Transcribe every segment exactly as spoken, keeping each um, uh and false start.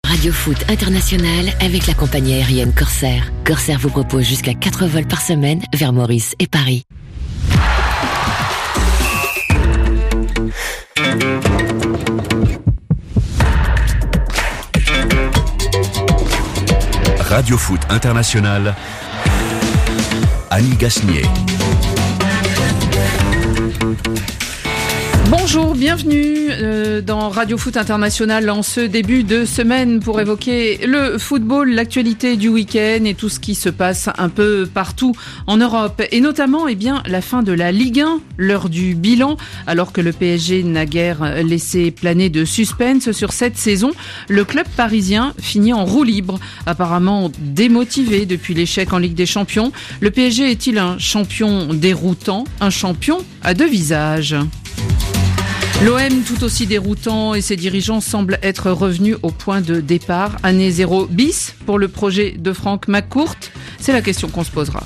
Radio Foot International avec la compagnie aérienne Corsair. Corsair vous propose jusqu'à quatre vols par semaine vers Maurice et Paris. Radio Foot International, Annie Gasnier. Bonjour, bienvenue euh, dans Radio Foot International en ce début de semaine pour évoquer le football, l'actualité du week-end et tout ce qui se passe un peu partout en Europe. Et notamment, eh bien, la fin de la Ligue un, l'heure du bilan. Alors que le P S G n'a guère laissé planer de suspense sur cette saison, le club parisien finit en roue libre. Apparemment démotivé depuis l'échec en Ligue des Champions, le P S G est-il un champion déroutant, un champion à deux visages ? L'O M tout aussi déroutant et ses dirigeants semblent être revenus au point de départ. Année zéro bis pour le projet de Franck McCourt. C'est la question qu'on se posera.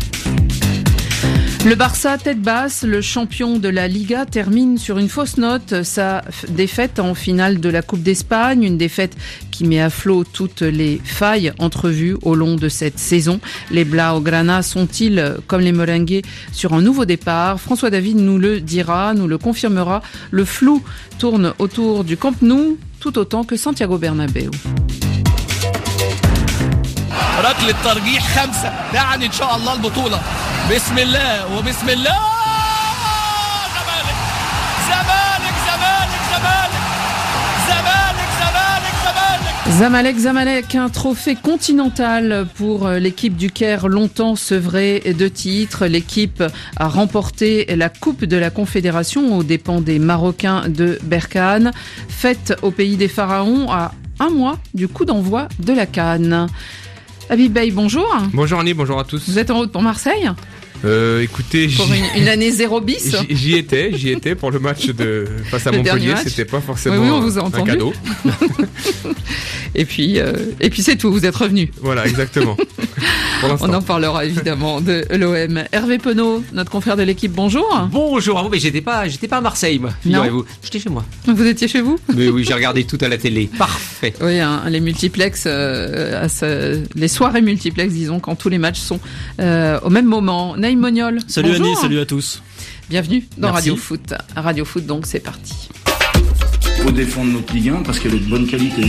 Le Barça tête basse, le champion de la Liga, termine sur une fausse note. Sa défaite en finale de la Coupe d'Espagne, une défaite qui met à flot toutes les failles entrevues au long de cette saison. Les Blaugrana sont-ils, comme les Merengues, sur un nouveau départ ? François David nous le dira, nous le confirmera. Le flou tourne autour du Camp Nou tout autant que Santiago Bernabéu. ركلة ترجيح خمسة يعني إن شاء الله البطولة بسم الله وبسم الله زمالك زمالك زمالك زمالك زمالك زمالك Zamalek, Zamalek, un trophée continental pour l'équipe du Caire, longtemps sevrée de titres. L'équipe a remporté la Coupe de la Confédération aux dépens des Marocains de Berkane. Fête au pays des pharaons à un mois du coup d'envoi de la CAN. Habib Bey, bonjour. Bonjour Annie, bonjour à tous. Vous êtes en route pour Marseille ? Euh, écoutez, pour une, une année zéro bis. J'y, j'y étais, j'y étais pour le match de face à le Montpellier. C'était pas forcément oui, oui, on vous a un entendu. cadeau. et puis, euh, et puis c'est tout. Vous êtes revenu. Voilà, exactement. Pour l'instant. On en parlera évidemment de l'O M. Hervé Penaud, notre confrère de l'équipe. Bonjour. Bonjour. Ah bon, mais j'étais pas, j'étais pas à Marseille, moi. Figurez-vous. J'étais chez moi. Vous étiez chez vous ? Mais oui, j'ai regardé tout à la télé. Parfait. Oui, hein, les multiplex, euh, à ce, les soirées multiplex, disons, quand tous les matchs sont euh, au même moment. Naïm Moniol. Salut bonjour. Annie, salut à tous. Bienvenue dans Merci. Radio Foot. Radio Foot, donc c'est parti. Il faut défendre notre Ligue un parce qu'elle est de bonne qualité.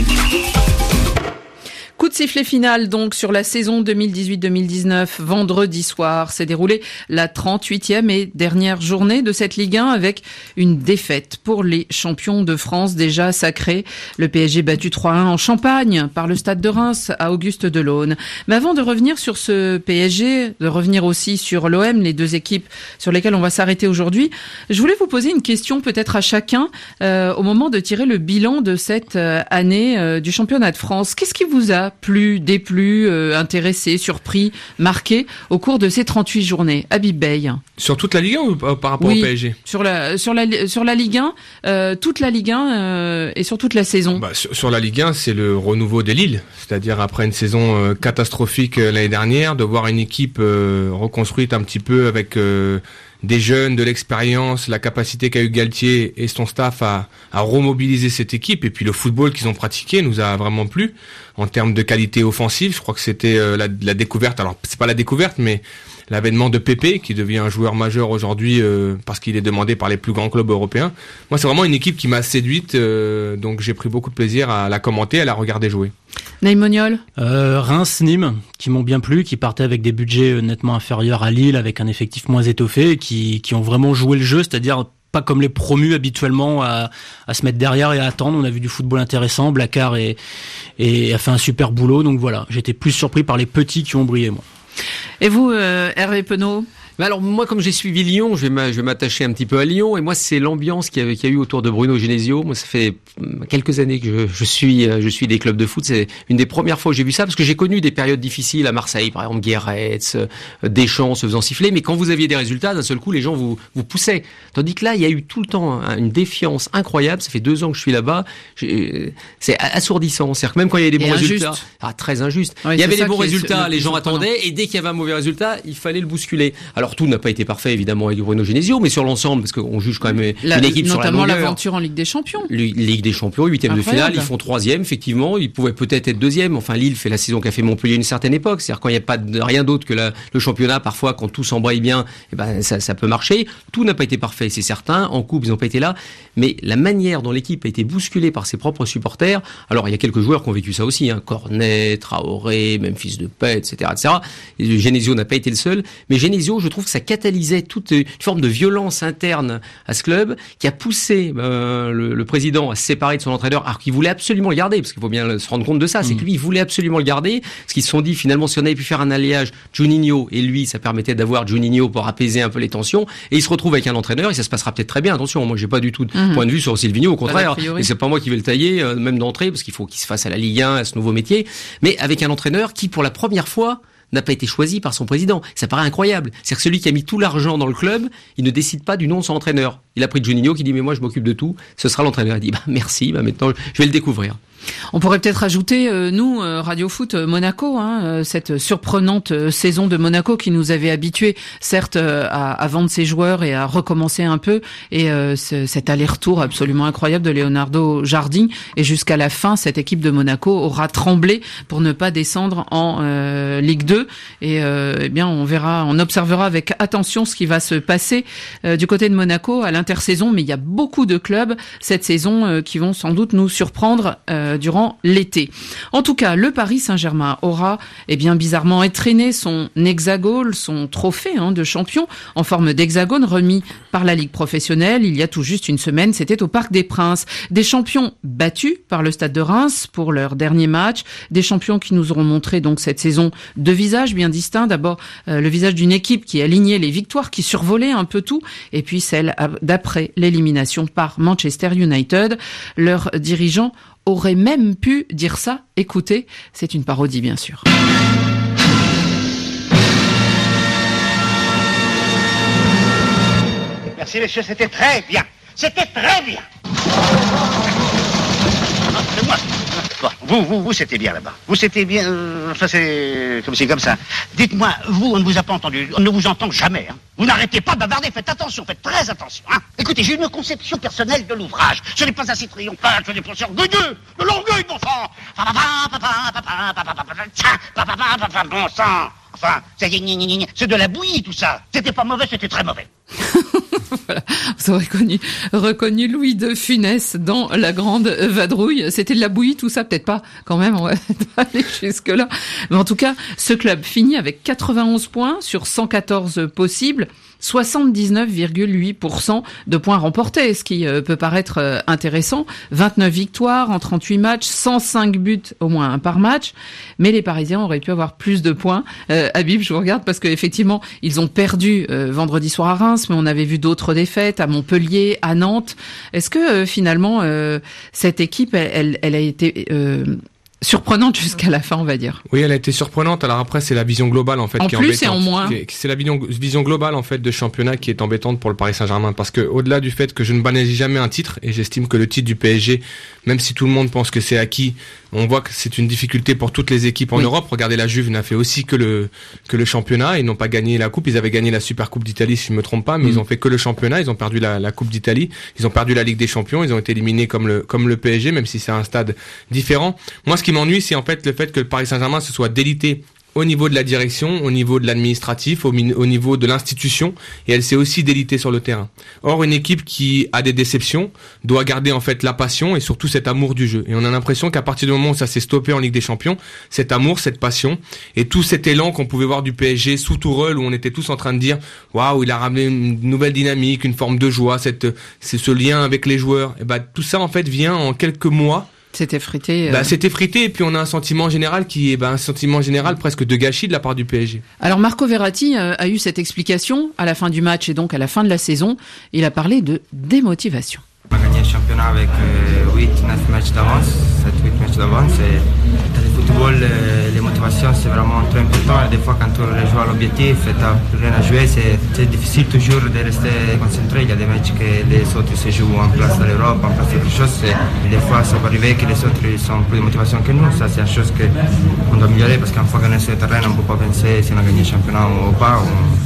Coup de sifflet final donc sur la saison deux mille dix-huit deux mille dix-neuf. Vendredi soir s'est déroulée la trente-huitième et dernière journée de cette Ligue un avec une défaite pour les champions de France déjà sacrés. Le P S G battu trois à un en Champagne par le Stade de Reims à Auguste Delaune. Mais avant de revenir sur ce P S G, de revenir aussi sur l'O M, les deux équipes sur lesquelles on va s'arrêter aujourd'hui, je voulais vous poser une question peut-être à chacun euh, au moment de tirer le bilan de cette euh, année euh, du championnat de France. Qu'est-ce qui vous a plu, déplu, euh, intéressé, surpris, marqué au cours de ces trente-huit journées? Habib Bey. Sur toute la Ligue un ou par rapport oui, au P S G? sur la sur la sur la Ligue un, euh, toute la Ligue un euh, et sur toute la saison. Bah, sur, sur la Ligue un, c'est le renouveau de Lille, c'est-à-dire après une saison euh, catastrophique euh, l'année dernière, de voir une équipe euh, reconstruite un petit peu avec euh, des jeunes, de l'expérience, la capacité qu'a eu Galtier et son staff à, à remobiliser cette équipe, et puis le football qu'ils ont pratiqué nous a vraiment plu en termes de qualité offensive. Je crois que c'était euh, la, la découverte, alors c'est pas la découverte, mais l'avènement de Pépé, qui devient un joueur majeur aujourd'hui euh, parce qu'il est demandé par les plus grands clubs européens. Moi, c'est vraiment une équipe qui m'a séduite, euh, donc j'ai pris beaucoup de plaisir à la commenter, à la regarder jouer. Naïm Moniol. Euh, Reims, Nîmes, qui m'ont bien plu, qui partaient avec des budgets nettement inférieurs à Lille, avec un effectif moins étoffé, qui, qui ont vraiment joué le jeu, c'est-à-dire pas comme les promus habituellement à, à se mettre derrière et à attendre. On a vu du football intéressant, Blacard et, et a fait un super boulot, donc voilà, j'étais plus surpris par les petits qui ont brillé, moi. Et vous, euh, Hervé Penaud? Mais alors moi, comme j'ai suivi Lyon, je vais, je vais m'attacher un petit peu à Lyon. Et moi, c'est l'ambiance qu'il y, avait, qu'il y a eu autour de Bruno Genesio. Moi, ça fait quelques années que je, je suis, je suis des clubs de foot. C'est une des premières fois que j'ai vu ça, parce que j'ai connu des périodes difficiles à Marseille, par exemple Guéretz, Deschamps se faisant siffler. Mais quand vous aviez des résultats, d'un seul coup, les gens vous, vous poussaient. Tandis que là, il y a eu tout le temps une défiance incroyable. Ça fait deux ans que je suis là-bas. J'ai, c'est assourdissant. C'est-à-dire que même quand il y a des bons injuste. résultats, ah très injuste. Oui, il y avait des bons résultats, les gens attendaient, et dès qu'il y avait un mauvais résultat, il fallait le bousculer. Alors Alors tout n'a pas été parfait évidemment avec Bruno Genesio, mais sur l'ensemble, parce qu'on juge quand même la, une équipe sur la longueur. Notamment l'aventure en Ligue des Champions. Ligue des Champions, huitième de finale, ils font troisième, effectivement, ils pouvaient peut-être être deuxième. Enfin, Lille fait la saison qu'a fait Montpellier à une certaine époque, c'est-à-dire quand il n'y a pas de, rien d'autre que la, le championnat, parfois quand tout s'embraye bien, eh ben ça, ça peut marcher. Tout n'a pas été parfait, c'est certain. En coupe, ils n'ont pas été là, mais la manière dont l'équipe a été bousculée par ses propres supporters. Alors, il y a quelques joueurs qui ont vécu ça aussi, hein, Cornet, Traoré, Memphis Depay, et cetera, et cetera. Et Genesio n'a pas été le seul, mais Genesio, je trouve que ça catalysait toute une forme de violence interne à ce club qui a poussé euh, le, le président à se séparer de son entraîneur, alors qu'il voulait absolument le garder, parce qu'il faut bien se rendre compte de ça, c'est mmh. que lui, il voulait absolument le garder, parce qu'ils se sont dit, finalement, si on avait pu faire un alliage Juninho et lui, ça permettait d'avoir Juninho pour apaiser un peu les tensions, et il se retrouve avec un entraîneur, et ça se passera peut-être très bien, attention, moi j'ai pas du tout de mmh. point de vue sur Silvinho, au contraire, et c'est pas moi qui vais le tailler, euh, même d'entrée, parce qu'il faut qu'il se fasse à la Ligue un, à ce nouveau métier, mais avec un entraîneur qui, pour la première fois, n'a pas été choisi par son président. Ça paraît incroyable. C'est-à-dire que celui qui a mis tout l'argent dans le club, il ne décide pas du nom de son entraîneur. Il a pris Juninho qui dit, mais moi je m'occupe de tout, ce sera l'entraîneur. Il dit, bah merci, bah maintenant je vais le découvrir. On pourrait peut-être ajouter, euh, nous, euh, Radio Foot euh, Monaco, hein, euh, cette surprenante euh, saison de Monaco qui nous avait habitués, certes, euh, à, à vendre ses joueurs et à recommencer un peu, et euh, ce, cet aller-retour absolument incroyable de Leonardo Jardim, et jusqu'à la fin, cette équipe de Monaco aura tremblé pour ne pas descendre en euh, Ligue deux, et euh, eh bien, on verra, on observera avec attention ce qui va se passer euh, du côté de Monaco à l'intersaison, mais il y a beaucoup de clubs cette saison euh, qui vont sans doute nous surprendre euh, durant l'été. En tout cas, le Paris Saint-Germain aura, eh bien, bizarrement étrenné son hexagone, son trophée hein, de champion en forme d'hexagone remis par la Ligue professionnelle il y a tout juste une semaine. C'était au Parc des Princes. Des champions battus par le Stade de Reims pour leur dernier match. Des champions qui nous auront montré donc cette saison deux visages bien distincts. D'abord, euh, le visage d'une équipe qui alignait les victoires, qui survolait un peu tout, et puis celle d'après l'élimination par Manchester United. Leurs dirigeants aurait même pu dire ça. Écoutez, c'est une parodie bien sûr. Merci messieurs, c'était très bien. C'était très bien. Non, c'est moi. Bon, vous, vous, vous, c'était bien là-bas. Vous, c'était bien... Euh, enfin, c'est comme c'est comme ça. Dites-moi, vous, on ne vous a pas entendu. On ne vous entend jamais. Hein. Vous n'arrêtez pas de bavarder. Faites attention, faites très attention. Hein. Écoutez, j'ai une conception personnelle de l'ouvrage. Ce n'est pas assez triomphal, ce n'est pas assez orgueilleux. De l'orgueil, bon sang. Bon sang. Enfin, c'est de la bouillie, tout ça. C'était pas mauvais, c'était très mauvais. Voilà. Vous avez reconnu, reconnu Louis de Funès dans La Grande Vadrouille. C'était de la bouillie, tout ça, peut-être pas. Quand même, on va aller jusque-là. Mais en tout cas, ce club finit avec quatre-vingt-onze points sur cent quatorze possibles. soixante-dix-neuf virgule huit pour cent de points remportés, ce qui euh, peut paraître euh, intéressant. vingt-neuf victoires en trente-huit matchs, cent cinq buts, au moins un par match. Mais les Parisiens auraient pu avoir plus de points. Euh, Habib, je vous regarde parce que effectivement, ils ont perdu euh, vendredi soir à Reims, mais on avait vu d'autres défaites à Montpellier, à Nantes. Est-ce que euh, finalement, euh, cette équipe, elle, elle, elle a été... Euh, surprenante jusqu'à la fin, on va dire. Oui, elle a été surprenante. Alors après, c'est la vision globale en fait en qui est plus embêtante. Et en moins. C'est la vision, vision globale en fait de championnat qui est embêtante pour le Paris Saint-Germain, parce que au-delà du fait que je ne banalise jamais un titre, et j'estime que le titre du P S G, même si tout le monde pense que c'est acquis, on voit que c'est une difficulté pour toutes les équipes en oui. Europe. Regardez, la Juve n'a fait aussi que le que le championnat. Ils n'ont pas gagné la coupe. Ils avaient gagné la Super Coupe d'Italie, si je me trompe pas, mais mmh. ils ont fait que le championnat. Ils ont perdu la, la Coupe d'Italie. Ils ont perdu la Ligue des Champions. Ils ont été éliminés comme le comme le P S G, même si c'est un stade différent. Moi, ce qui m'ennuie, c'est en fait le fait que le Paris Saint-Germain se soit délité au niveau de la direction, au niveau de l'administratif, au, au niveau de l'institution, et elle s'est aussi délitée sur le terrain. Or, une équipe qui a des déceptions doit garder en fait la passion et surtout cet amour du jeu. Et on a l'impression qu'à partir du moment où ça s'est stoppé en Ligue des Champions, cet amour, cette passion et tout cet élan qu'on pouvait voir du P S G sous Tourelle, où on était tous en train de dire waouh, il a ramené une nouvelle dynamique, une forme de joie, cette, c'est ce lien avec les joueurs. Et bah tout ça en fait vient en quelques mois. C'est effrité. Euh... Bah, c'est effrité, et puis on a un sentiment général qui est bah, un sentiment général presque de gâchis de la part du P S G. Alors Marco Verratti euh, a eu cette explication à la fin du match et donc à la fin de la saison. Il a parlé de démotivation. On a gagné le championnat avec euh, huit neuf matchs d'avance, sept huit matchs d'avance. Et dans le football, euh, les motivations c'est vraiment très important. Et des fois, quand tu joues à l'objectif et tu n'as plus rien à jouer, c'est, c'est difficile toujours de rester concentré. Il y a des matchs que les autres se jouent en place dans l'Europe, en place de quelque chose. Et des fois, ça peut arriver que les autres ils ont plus de motivation que nous. Ça, c'est une chose qu'on doit améliorer parce qu'une fois qu'on est sur le terrain, on ne peut pas penser si on a gagné le championnat ou pas. On,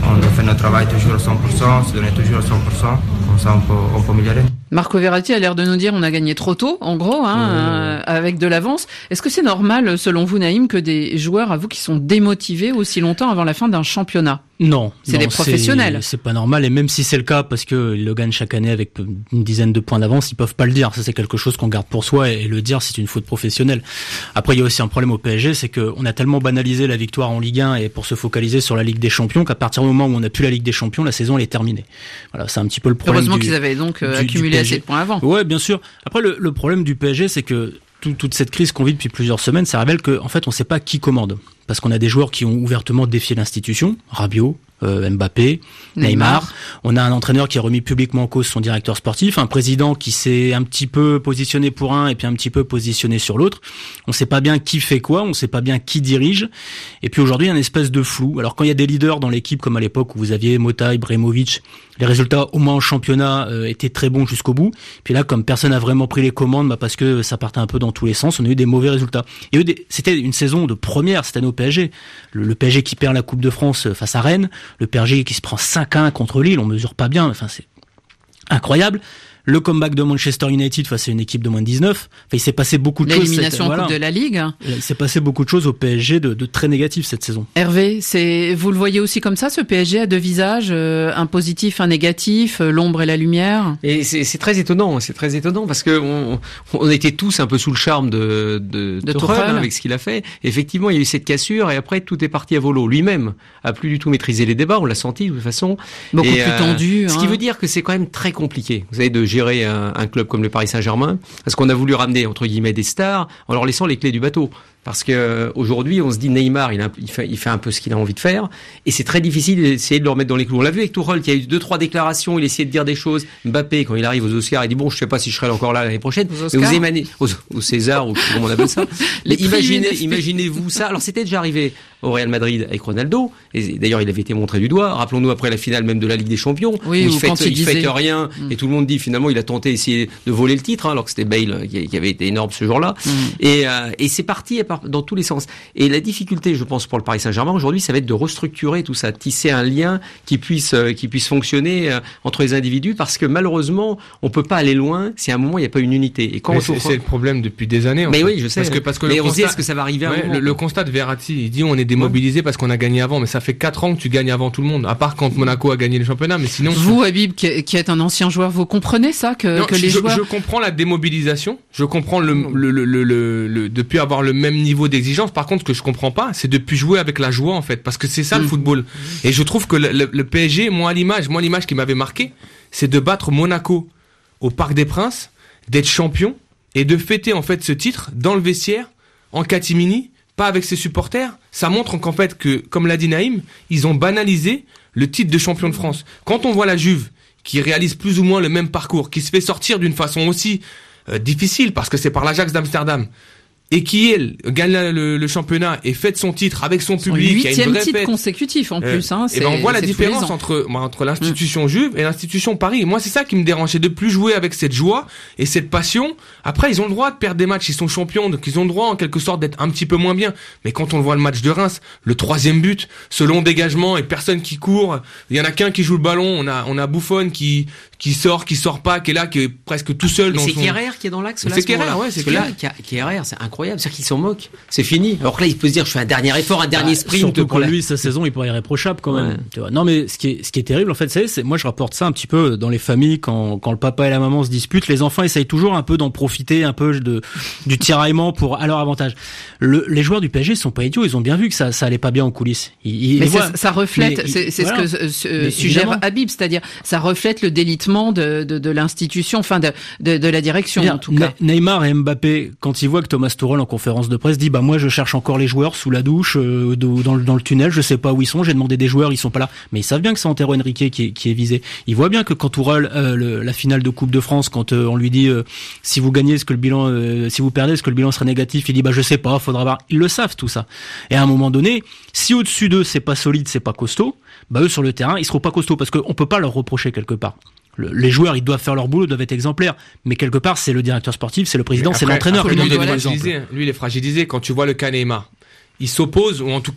on doit faire notre travail toujours à cent pour cent, se donner toujours à cent pour cent, comme ça on peut, on peut améliorer. Marco Verratti a l'air de nous dire on a gagné trop tôt, en gros, hein, mmh. euh, avec de l'avance. Est-ce que c'est normal, selon vous, Naïm, que des joueurs, à vous, qui sont démotivés aussi longtemps avant la fin d'un championnat ? Non, c'est non, des professionnels. C'est, c'est pas normal, et même si c'est le cas, parce que ils le gagnent chaque année avec une dizaine de points d'avance, ils peuvent pas le dire. Ça, c'est quelque chose qu'on garde pour soi, et le dire, c'est une faute professionnelle. Après, il y a aussi un problème au P S G, c'est que on a tellement banalisé la victoire en Ligue un et pour se focaliser sur la Ligue des Champions qu'à partir du moment où on n'a plus la Ligue des Champions, la saison elle est terminée. Voilà, c'est un petit peu le problème. Heureusement du, qu'ils avaient donc euh, du, accumulé du assez de points avant. Ouais, bien sûr. Après, le, le problème du P S G, c'est que tout, toute cette crise qu'on vit depuis plusieurs semaines, ça révèle que, en fait, on sait pas qui commande. Parce qu'on a des joueurs qui ont ouvertement défié l'institution, Rabiot, euh, Mbappé, Neymar. Neymar. On a un entraîneur qui a remis publiquement en cause son directeur sportif, un président qui s'est un petit peu positionné pour un et puis un petit peu positionné sur l'autre. On sait pas bien qui fait quoi, on sait pas bien qui dirige. Et puis aujourd'hui, il y a une espèce de flou. Alors quand il y a des leaders dans l'équipe, comme à l'époque où vous aviez Mota, Ibrahimovic, les résultats, au moins en championnat, euh, étaient très bons jusqu'au bout. Puis là, comme personne n'a vraiment pris les commandes, bah parce que ça partait un peu dans tous les sens, on a eu des mauvais résultats. Et eux, des... c'était une saison de première cette année au P S G. Le, le P S G qui perd la Coupe de France face à Rennes, le P S G qui se prend cinq à un contre Lille, on mesure pas bien, enfin c'est incroyable. Le comeback de Manchester United face à une équipe de moins de dix-neuf. Enfin, il s'est passé beaucoup de choses. L'élimination en Coupe de la Ligue. Il s'est passé beaucoup de choses au P S G de, de très négatif cette saison. Hervé, c'est, vous le voyez aussi comme ça, ce P S G a deux visages, euh, un positif, un négatif, euh, l'ombre et la lumière. Et c'est, c'est très étonnant, c'est très étonnant parce que on, on était tous un peu sous le charme de, de, de Tuchel, hein, avec ce qu'il a fait. Effectivement, il y a eu cette cassure et après tout est parti à volo. Lui-même a plus du tout maîtrisé les débats, on l'a senti de toute façon. Beaucoup et, plus euh, tendu. Ce hein. qui veut dire que c'est quand même très compliqué. Vous savez, de gérer un, un club comme le Paris Saint-Germain, parce qu'on a voulu ramener entre guillemets des stars en leur laissant les clés du bateau. Parce que euh, aujourd'hui, on se dit Neymar, il, a, il, fait, il fait un peu ce qu'il a envie de faire, et c'est très difficile d'essayer de le remettre dans les clous. On l'a vu avec Tuchel, qui a eu deux trois déclarations, il essayait de dire des choses. Mbappé, quand il arrive aux Oscars, il dit bon, je sais pas si je serai encore là l'année prochaine. Aux mais vous émanez aux, aux César ou comment on appelle ça. Les imaginez, imaginez-vous ça. Alors c'était déjà arrivé au Real Madrid avec Ronaldo, et d'ailleurs il avait été montré du doigt. Rappelons-nous après la finale même de la Ligue des Champions, oui, où il fête, il, il disait... fête rien, mm. et tout le monde dit finalement il a tenté d'essayer de voler le titre, hein, alors que c'était Bale qui, qui avait été énorme ce jour-là. Mm. Et, euh, et c'est parti dans tous les sens. Et la difficulté, je pense, pour le Paris Saint-Germain aujourd'hui, ça va être de restructurer tout ça, tisser un lien qui puisse euh, qui puisse fonctionner euh, entre les individus, parce que malheureusement, on peut pas aller loin si à un moment il n'y a pas une unité. Et quand mais on c'est, trouve... c'est le problème depuis des années. En mais fait. oui, je sais. Parce que parce que mais le on constat... se dit est-ce que ça va arriver à ouais, un moment. Le, le constat de Verratti, il dit on est démobilisé ouais. parce qu'on a gagné avant, mais ça fait quatre ans que tu gagnes avant tout le monde. À part quand Monaco a gagné le championnat, mais sinon. Vous, Habib, qui, qui êtes un ancien joueur, vous comprenez ça que, non, que je, les joueurs. Je comprends la démobilisation. Je comprends le le le le, le, le depuis avoir le même niveau d'exigence. Par contre, ce que je comprends pas, c'est depuis jouer avec la joie en fait, parce que c'est ça mmh. le football. Et je trouve que le, le, le P S G, moi l'image, moi l'image qui m'avait marqué, c'est de battre Monaco au Parc des Princes, d'être champion et de fêter en fait ce titre dans le vestiaire, en catimini, pas avec ses supporters. Ça montre qu'en fait que, comme l'a dit Naïm, ils ont banalisé le titre de champion de France. Quand on voit la Juve qui réalise plus ou moins le même parcours, qui se fait sortir d'une façon aussi euh, difficile parce que c'est par l'Ajax d'Amsterdam, et qui elle gagne le, le championnat et fête son titre avec son public, huitième il y a une vraie titre fête consécutif en plus. Hein, et ben on voit la différence entre entre l'institution mmh. Juve et l'institution Paris. Et moi c'est ça qui me dérange, c'est de plus jouer avec cette joie et cette passion. Après ils ont le droit de perdre des matchs, ils sont champions, donc ils ont le droit en quelque sorte d'être un petit peu moins bien. Mais quand on le voit le match de Reims, le troisième but, ce long dégagement et personne qui court, il y en a qu'un qui joue le ballon. On a on a Buffon qui qui sort, qui sort pas, qui est là, qui est presque tout seul. Mais dans c'est son... Kehrer qui est dans l'axe. C'est Kehrer, ouais, c'est là. Kehrer, c'est incroyable, c'est-à-dire qu'il s'en moque. C'est fini. Alors que là, il peut se dire, je fais un dernier effort, un dernier bah, sprint. Surtout pour que lui, sa saison, il pourrait être irréprochable quand même. Ouais. Tu vois. Non, mais ce qui est, ce qui est terrible, en fait, c'est, c'est, moi, je rapporte ça un petit peu dans les familles quand, quand le papa et la maman se disputent. Les enfants essayent toujours un peu d'en profiter, un peu de, du tiraillement pour, à leur avantage. Le, les joueurs du P S G sont pas idiots. Ils ont bien vu que ça, ça allait pas bien en coulisses. Ils, ils mais voient, ça reflète, mais c'est, c'est voilà. ce que euh, suggère Habib, c'est-à-dire, ça reflète le délitement de, de, de l'institution, enfin, de, de, de la direction, bien, en tout cas. Neymar et Mbappé, quand ils voient que Thomas Tuchel en conférence de presse dit, bah, moi, je cherche encore les joueurs sous la douche, euh, dans, le, dans le tunnel, je sais pas où ils sont, j'ai demandé des joueurs, ils sont pas là. Mais ils savent bien que c'est Antero Henrique qui est, qui est visé. Ils voient bien que quand Tuchel, euh, le, la finale de Coupe de France, quand euh, on lui dit euh, si vous gagnez, est-ce que le bilan, euh, si vous perdez, est-ce que le bilan sera négatif, il dit bah je sais pas, faudra voir. Ils le savent tout ça. Et à un moment donné, si au-dessus d'eux c'est pas solide, c'est pas costaud, bah eux sur le terrain ils seront pas costauds parce qu'on peut pas leur reprocher quelque part. Le, les joueurs, ils doivent faire leur boulot, doivent être exemplaires. Mais quelque part, c'est le directeur sportif, c'est le président, après, c'est l'entraîneur qui lui, doit il donner est fragilisé. Lui, il est fragilisé. Quand tu vois le cas Neymar, il s'oppose, ou en tout cas,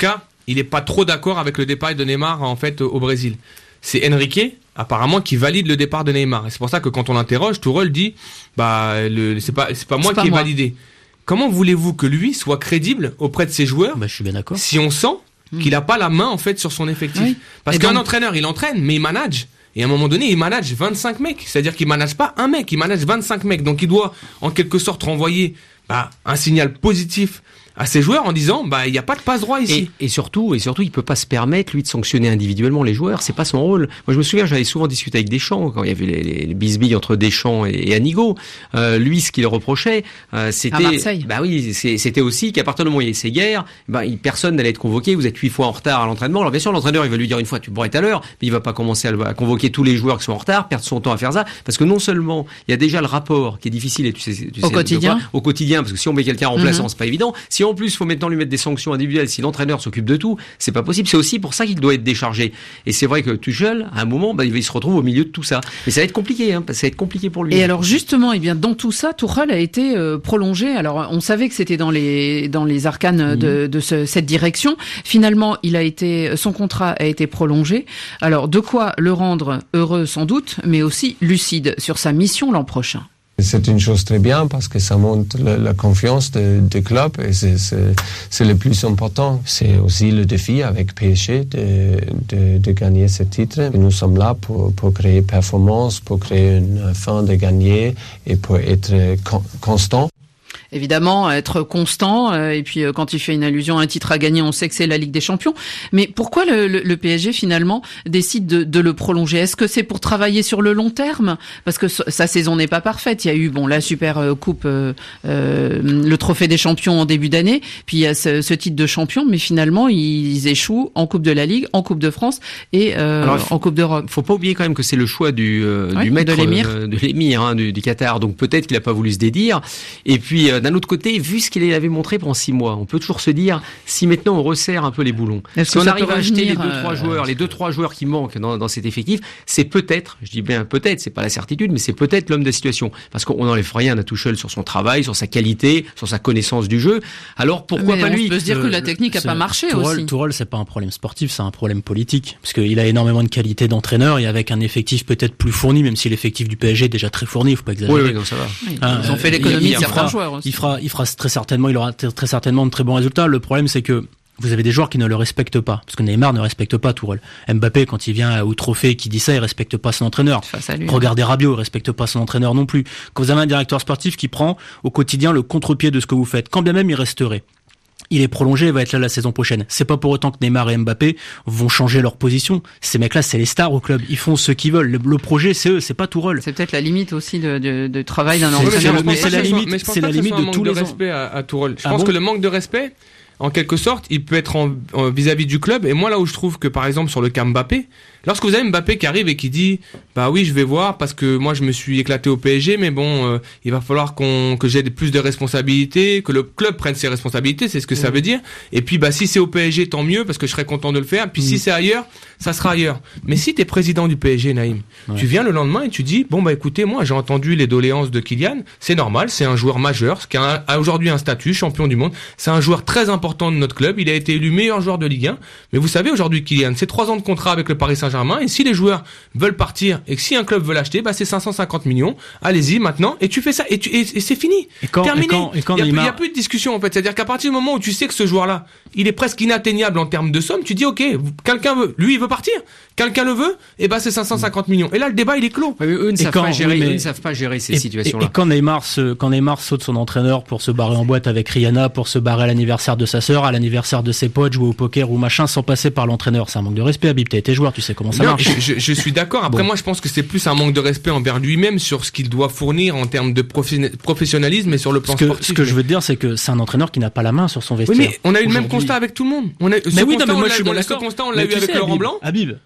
il est pas trop d'accord avec le départ de Neymar en fait au Brésil. C'est Enrique apparemment qui valide le départ de Neymar. Et c'est pour ça que quand on l'interroge, Tourelle dit bah le, c'est pas c'est pas moi c'est qui ai validé. Comment voulez-vous que lui soit crédible auprès de ses joueurs? Bah, je suis bien d'accord. Si on sent qu'il n'a pas la main en fait sur son effectif. Oui. Parce et qu'un donc... entraîneur, il entraîne, mais il manage. Et à un moment donné, il manage vingt-cinq mecs. C'est-à-dire qu'il manage pas un mec, il manage vingt-cinq mecs. Donc il doit en quelque sorte renvoyer bah, un signal positif à ses joueurs en disant bah il y a pas de passe droit ici. Et, et surtout et surtout il peut pas se permettre lui de sanctionner individuellement les joueurs, c'est pas son rôle. Moi je me souviens, j'avais souvent discuté avec Deschamps quand il y avait les, les, les bisbilles entre Deschamps et, et Anigo. Euh, lui ce qu'il reprochait euh, c'était à Marseille. bah oui, c'est, c'était aussi qu'à partir du moment où il y a ces guerres, bah il, personne n'allait être convoqué, vous êtes huit fois en retard à l'entraînement. Alors bien sûr l'entraîneur il va lui dire une fois tu pourrais être à l'heure, mais il va pas commencer à, à convoquer tous les joueurs qui sont en retard, perdre son temps à faire ça parce que non seulement il y a déjà le rapport qui est difficile et tu sais, tu au sais quotidien quoi, au quotidien parce que si on met quelqu'un remplaçant mm-hmm. c'est pas évident. Si en plus faut maintenant lui mettre des sanctions individuelles, si l'entraîneur s'occupe de tout, c'est pas possible. C'est aussi pour ça qu'il doit être déchargé. Et c'est vrai que Tuchel, à un moment, bah, il se retrouve au milieu de tout ça. Mais ça va être compliqué, hein, ça va être compliqué pour lui. Et alors justement, eh bien dans tout ça, Tuchel a été euh, prolongé. Alors on savait que c'était dans les dans les arcanes mmh. de, de ce, cette direction. Finalement, il a été, son contrat a été prolongé. Alors de quoi le rendre heureux sans doute, mais aussi lucide sur sa mission l'an prochain. C'est une chose très bien parce que ça montre la, la confiance du de club et c'est, c'est, c'est le plus important. C'est aussi le défi avec P S G de, de, de gagner ce titre. Nous sommes là pour, pour créer performance, pour créer une fin de gagner et pour être con, constant. Évidemment, être constant, euh, et puis euh, quand il fait une allusion à un titre à gagner, on sait que c'est la Ligue des Champions. Mais pourquoi le, le, le P S G, finalement, décide de, de le prolonger? Est-ce que c'est pour travailler sur le long terme? Parce que sa saison n'est pas parfaite. Il y a eu bon la Super Coupe, euh, euh, le Trophée des Champions en début d'année, puis il y a ce, ce titre de champion, mais finalement, ils échouent en Coupe de la Ligue, en Coupe de France et euh, Alors, en Coupe d'Europe. Faut pas oublier quand même que c'est le choix du, euh, oui, du maître de l'émir, euh, de l'émir hein, du, du Qatar. Donc peut-être qu'il a pas voulu se dédire. Et puis euh, d'un autre côté, vu ce qu'il avait montré pendant six mois, on peut toujours se dire si maintenant on resserre un peu les boulons. Est-ce si on arrive à acheter les deux trois euh... joueurs, les deux trois joueurs qui manquent dans, dans cet effectif, c'est peut-être, je dis bien peut-être, c'est pas la certitude, mais c'est peut-être l'homme de la situation. Parce qu'on n'enlève rien à Tuchel sur son travail, sur sa qualité, sur sa connaissance du jeu. Alors pourquoi mais pas on lui? On peut se dire euh, que la technique a pas marché Tourelle, aussi. Tourelle, c'est pas un problème sportif, c'est un problème politique, parce qu'il a énormément de qualité d'entraîneur et avec un effectif peut-être plus fourni, même si l'effectif du P S G est déjà très fourni, il faut pas exagérer. Oui, oui, non, ça va. Oui, hein, ils ont fait l'économie de certains joueurs aussi. Il fera, il fera très certainement, il aura très certainement de très bons résultats. Le problème, c'est que vous avez des joueurs qui ne le respectent pas. Parce que Neymar ne respecte pas Tourelle. Mbappé, quand il vient au trophée, qui dit ça, il respecte pas son entraîneur. Regardez Rabiot, il respecte pas son entraîneur non plus. Quand vous avez un directeur sportif qui prend au quotidien le contre-pied de ce que vous faites, quand bien même il resterait, il est prolongé, il va être là la saison prochaine. C'est pas pour autant que Neymar et Mbappé vont changer leur position. Ces mecs-là, c'est les stars au club. Ils font ce qu'ils veulent. Le, le projet, c'est eux, c'est pas Tourelle. C'est peut-être la limite aussi de, de, de travail d'un entraîneur. Mais c'est la limite, mais c'est la limite de tous les respect à, à Tourelle. Je ah pense bon que le manque de respect, en quelque sorte, il peut être en, en, vis-à-vis du club. Et moi, là où je trouve que, par exemple, sur le cas Mbappé, lorsque vous avez Mbappé qui arrive et qui dit bah oui je vais voir parce que moi je me suis éclaté au P S G mais bon euh, il va falloir qu'on que j'ai plus de responsabilités, que le club prenne ses responsabilités, c'est ce que mmh. ça veut dire. Et puis bah si c'est au P S G tant mieux parce que je serais content de le faire. Puis mmh. si c'est ailleurs ça sera ailleurs. Mais si t'es président du P S G Naïm, ouais. tu viens le lendemain et tu dis bon bah écoutez moi j'ai entendu les doléances de Kylian, c'est normal, c'est un joueur majeur qui a, a aujourd'hui un statut champion du monde, c'est un joueur très important de notre club, il a été élu meilleur joueur de Ligue un. Mais vous savez aujourd'hui Kylian c'est trois ans de contrat avec le Paris Saint-Germain et si les joueurs veulent partir et que si un club veut l'acheter, bah c'est cinq cent cinquante millions. Allez-y maintenant et tu fais ça et, tu, et, et c'est fini. Et quand, terminé. Et quand, et quand il n'y a, Neymar... a plus de discussion en fait. C'est-à-dire qu'à partir du moment où tu sais que ce joueur-là, il est presque inatteignable en termes de somme, tu dis ok, quelqu'un veut, lui il veut partir, quelqu'un le veut, et bah c'est cinq cent cinquante millions. Et là le débat il est clos. Ouais, eux, ne savent quand, pas gérer, oui, mais... eux ne savent pas gérer ces et, situations-là. Et, et quand Neymar se, quand Neymar saute son entraîneur pour se barrer en boîte avec Rihanna, pour se barrer à l'anniversaire de sa sœur, à l'anniversaire de ses potes, jouer au poker ou machin, sans passer par l'entraîneur, c'est un manque de respect. Habib, t'as été joueur, tu sais comment ça non, marche. Je, je, je suis d'accord. Après, bon. moi, je pense que c'est plus un manque de respect envers lui-même sur ce qu'il doit fournir en termes de professionnalisme et sur le plan ce que, sportif. Ce que mais... je veux te dire, c'est que c'est un entraîneur qui n'a pas la main sur son vestiaire. Oui, mais on a eu le même constat avec tout le monde. On a, mais oui, non, mais moi, je suis ce constat, on l'a eu avec Laurent Blanc. Habib.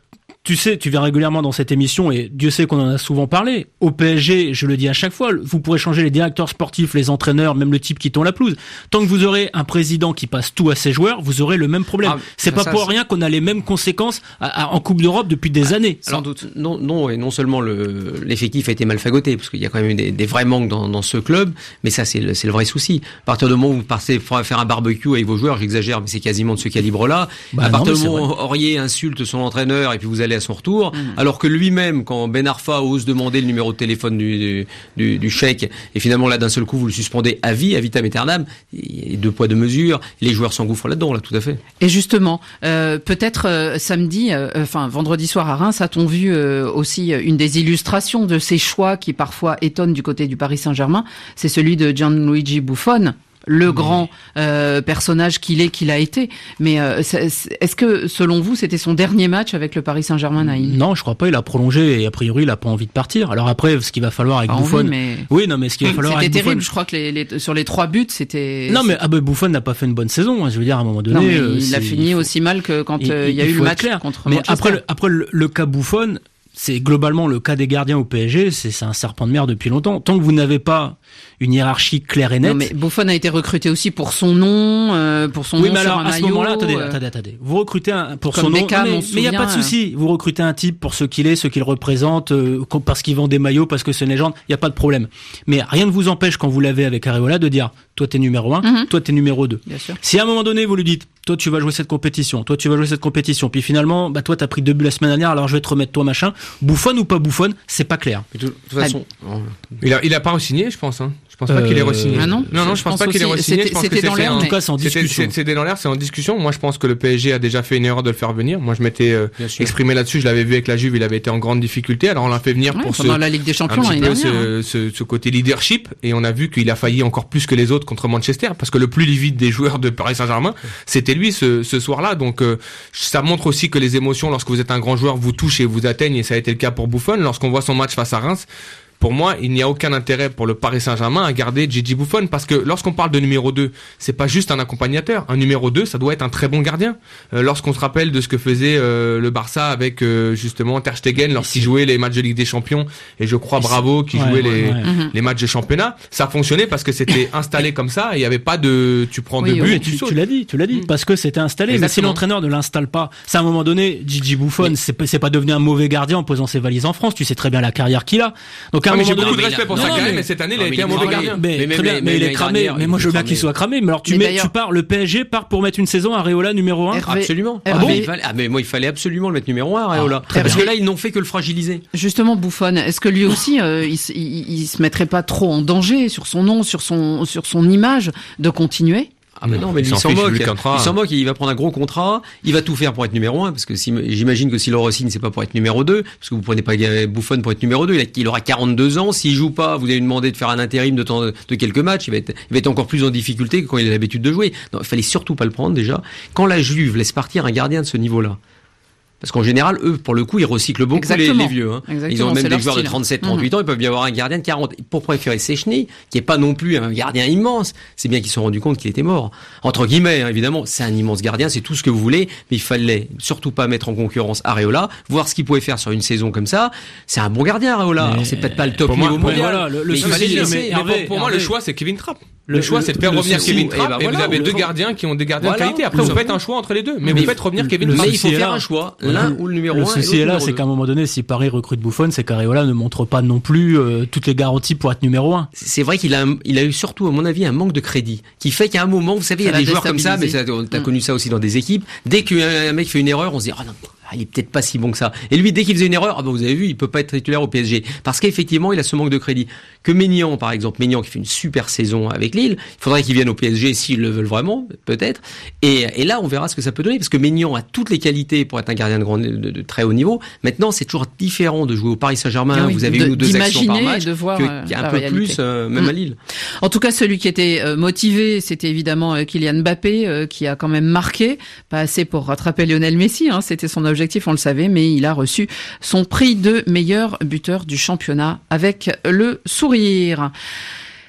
Tu sais, tu viens régulièrement dans cette émission et Dieu sait qu'on en a souvent parlé. Au P S G, je le dis à chaque fois, vous pourrez changer les directeurs sportifs, les entraîneurs, même le type qui tond la pelouse. Tant que vous aurez un président qui passe tout à ses joueurs, vous aurez le même problème. Ah, c'est pas ça, pour ça, rien qu'on a les mêmes conséquences à, à, en Coupe d'Europe depuis des ah, années. Sans Alors, doute. Non, non, et non seulement le, l'effectif a été mal fagoté, parce qu'il y a quand même eu des, des vrais manques dans, dans ce club, mais ça, c'est le, c'est le vrai souci. À partir du moment où vous partez faire un barbecue avec vos joueurs, j'exagère, mais c'est quasiment de ce calibre-là. Bah à non, partir du moment où Aurier insulte son entraîneur et puis vous allez à son retour, mmh. alors que lui-même, quand Ben Arfa ose demander le numéro de téléphone du, du, du chèque, et finalement là d'un seul coup vous le suspendez à vie, à vitam aeternam, et deux poids deux mesures, les joueurs s'engouffrent là-dedans, là, tout à fait. Et justement, euh, peut-être euh, samedi, euh, enfin vendredi soir à Reims, a-t-on vu euh, aussi une des illustrations de ces choix qui parfois étonnent du côté du Paris Saint-Germain, c'est celui de Gianluigi Buffon. Le oui. grand euh, personnage qu'il est, qu'il a été. Mais euh, est-ce que, selon vous, c'était son dernier match avec le Paris Saint-Germain, Naïm ? Non, je crois pas. Il a prolongé et a priori, il a pas envie de partir. Alors après, ce qu'il va falloir avec Buffon... Envie, mais... Oui, non, mais ce qu'il va falloir c'était avec terrible. Buffon... Je crois que les, les, sur les trois buts, c'était... Non, mais ah bah, Buffon n'a pas fait une bonne saison. Hein, je veux dire, à un moment donné... Non, mais euh, il a fini il faut... aussi mal que quand il, euh, il y a eu le match clair. contre mais Manchester. Après, le, après le, le cas Buffon, c'est globalement le cas des gardiens au P S G, c'est, c'est un serpent de mer depuis longtemps. Tant que vous n'avez pas une hiérarchie claire et nette. Non, mais Buffon a été recruté aussi pour son nom, euh, pour son oui, nom mais alors, sur un à maillot. Ce moment-là, attendez, euh... attendez, attendez. Vous recrutez un pour Comme son Beckham, nom, mais il y a pas de souci. Vous recrutez un type pour ce qu'il est, ce qu'il représente, euh, parce qu'il vend des maillots, parce que c'est une légende. Il y a pas de problème. Mais rien ne vous empêche quand vous l'avez avec Areola de dire, toi t'es numéro un, mm-hmm. toi t'es numéro deux. Bien sûr. Si à un moment donné vous lui dites, toi tu vas jouer cette compétition, toi tu vas jouer cette compétition, puis finalement, bah toi t'as pris deux buts la semaine dernière, alors je vais te remettre toi machin. Buffon ou pas Buffon, c'est pas clair. De toute façon, ah. il a il a pas re-signé, je pense. Hein. Je pense pas euh... qu'il ait re-signé. Ah non, non, non, je, je pense, pense pas qu'il ait re-signé. Je pense c'était que dans l'air. En tout cas, c'est en discussion. C'était, c'était dans l'air, c'est en discussion. Moi, je pense que le P S G a déjà fait une erreur de le faire venir. Moi, je m'étais euh, exprimé là-dessus. Je l'avais vu avec la Juve, il avait été en grande difficulté. Alors, on l'a fait venir ouais, pour pendant ce, la Ligue des Champions, un petit peu ce, hein. ce, ce côté leadership. Et on a vu qu'il a failli encore plus que les autres contre Manchester, parce que le plus livide des joueurs de Paris Saint-Germain, c'était lui ce, ce soir-là. Donc, euh, ça montre aussi que les émotions, lorsque vous êtes un grand joueur, vous touchent et vous atteignent. Et ça a été le cas pour Buffon. Lorsqu'on voit son match face à Reims, pour moi, il n'y a aucun intérêt pour le Paris Saint-Germain à garder Gigi Buffon, parce que lorsqu'on parle de numéro deux, c'est pas juste un accompagnateur. Un numéro deux, ça doit être un très bon gardien. Euh, lorsqu'on se rappelle de ce que faisait euh, le Barça avec euh, justement Ter Stegen lorsqu'il jouait les matchs de Ligue des Champions, et je crois Bravo qui ouais, jouait ouais, les ouais. les matchs de championnat, ça fonctionnait parce que c'était installé comme ça, et il y avait pas de tu prends deux oui, buts oui, et tu, tu sautes. Tu l'as dit, tu l'as dit, parce que c'était installé. Exactement. Mais si l'entraîneur ne l'installe pas, c'est à un moment donné, Gigi Buffon, oui. c'est, c'est pas devenu un mauvais gardien en posant ses valises en France. Tu sais très bien la carrière qu'il a. Donc à un non, moment donné, pour non, sa carrière, mais, mais cette année, il a été un mauvais gardien. Mais, mais, très bien, mais, mais, mais il est cramé. Mais moi, je veux bien qu'il soit cramé. Mais alors, tu mets, tu pars, le P S G part pour mettre une saison à Areola numéro un. Hervé, absolument. Ah, bon il fallait, ah, mais moi, il fallait absolument le mettre numéro un, Areola. Ah, parce bien. que là, ils n'ont fait que le fragiliser. Justement, Buffon, est-ce que lui aussi, euh, il, il, il se mettrait pas trop en danger sur son nom, sur son, sur son image, de continuer? Ah mais non, non mais il, il s'en, s'en moque. Il s'en moque. Il va prendre un gros contrat. Il va tout faire pour être numéro un, parce que si, j'imagine que s'il le re-signe, c'est pas pour être numéro deux, parce que vous prenez pas Buffon pour être numéro deux. Il, a, il aura quarante-deux ans. S'il joue pas, vous allez lui demander de faire un intérim de temps, de quelques matchs. Il va être, il va être encore plus en difficulté que quand il a l'habitude de jouer. Non, il fallait surtout pas le prendre déjà. Quand la Juve laisse partir un gardien de ce niveau-là. Parce qu'en général, eux, pour le coup, ils recyclent beaucoup les, les vieux. Hein. Ils ont même des joueurs style. de trente-sept, trente-huit mmh. ans, ils peuvent bien avoir un gardien de quarante. Pour préférer Sechny, qui est pas non plus un gardien immense, c'est bien qu'ils se sont rendus compte qu'il était mort. Entre guillemets, hein, évidemment, c'est un immense gardien, c'est tout ce que vous voulez, mais il fallait surtout pas mettre en concurrence Areola, voir ce qu'il pouvait faire sur une saison comme ça. C'est un bon gardien, Areola. Alors, c'est peut-être pas le top pour niveau moi, mondial. Voilà, le, le mais, souci, mais, mais Hervé, pour, pour moi, le choix, c'est Kevin Trapp. Le, le choix, le, c'est de faire revenir souci, Kevin Trapp, et, bah, et voilà, vous avez deux gardiens qui ont des gardiens voilà, de qualité. Après, vous faites un choix entre les deux, mais, mais vous faites revenir Kevin Trapp. Mais il faut faire un choix, l'un ou le numéro un. Le souci est là, c'est qu'à un moment donné, si Paris recrute Buffon, c'est qu'Areola ne montre pas non plus euh, toutes les garanties pour être numéro un. C'est vrai qu'il a, il a eu surtout, à mon avis, un manque de crédit, qui fait qu'à un moment, vous savez, il y a des joueurs comme ça, mais t'as mmh. connu ça aussi dans des équipes. Dès qu'un mec fait une erreur, on se dit ah non. Il est peut-être pas si bon que ça. Et lui, dès qu'il faisait une erreur, ah ben vous avez vu, il peut pas être titulaire au P S G. Parce qu'effectivement, il a ce manque de crédit. Que Maignan, par exemple, Maignan qui fait une super saison avec Lille, il faudrait qu'il vienne au P S G s'ils le veulent vraiment, peut-être. Et, et là, on verra ce que ça peut donner. Parce que Maignan a toutes les qualités pour être un gardien de, grand, de, de très haut niveau. Maintenant, c'est toujours différent de jouer au Paris Saint-Germain. Oui, vous avez de, une ou deux actions par match. De voir, que, euh, qu'il y a un peu réalité. plus, euh, même mmh. à Lille. En tout cas, celui qui était euh, motivé, c'était évidemment euh, Kylian Mbappé, euh, qui a quand même marqué. Pas assez pour rattraper Lionel Messi, hein, c'était son objectif, on le savait, mais il a reçu son prix de meilleur buteur du championnat avec le sourire.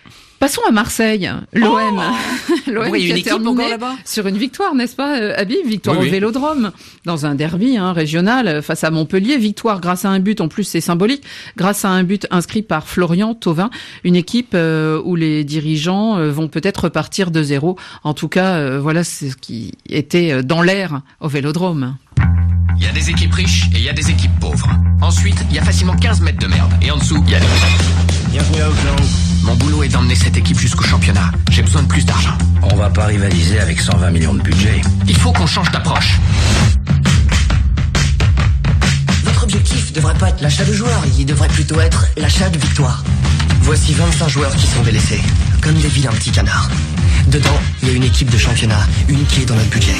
Passons à Marseille, l'O M. Oh L'O M oui, qui une a équipe terminé encore là-bas sur une victoire, n'est-ce pas, euh, Habib? Victoire oui, au oui. Vélodrome, dans un derby hein, régional face à Montpellier. Victoire grâce à un but, en plus c'est symbolique, grâce à un but inscrit par Florian Thauvin. Une équipe euh, où les dirigeants euh, vont peut-être repartir de zéro. En tout cas, euh, voilà ce qui était dans l'air au Vélodrome. Il y a des équipes riches et il y a des équipes pauvres. Ensuite, il y a facilement quinze mètres de merde. Et en dessous, il y a les réserves. Bienvenue à Auckland. Mon boulot est d'emmener cette équipe jusqu'au championnat. J'ai besoin de plus d'argent. On va pas rivaliser avec cent vingt millions de budget. Il faut qu'on change d'approche. Votre objectif devrait pas être l'achat de joueurs, il devrait plutôt être l'achat de victoires. Voici vingt-cinq joueurs qui sont délaissés, comme des vilains petits canards. Dedans, il y a une équipe de championnat, une qui est dans notre budget.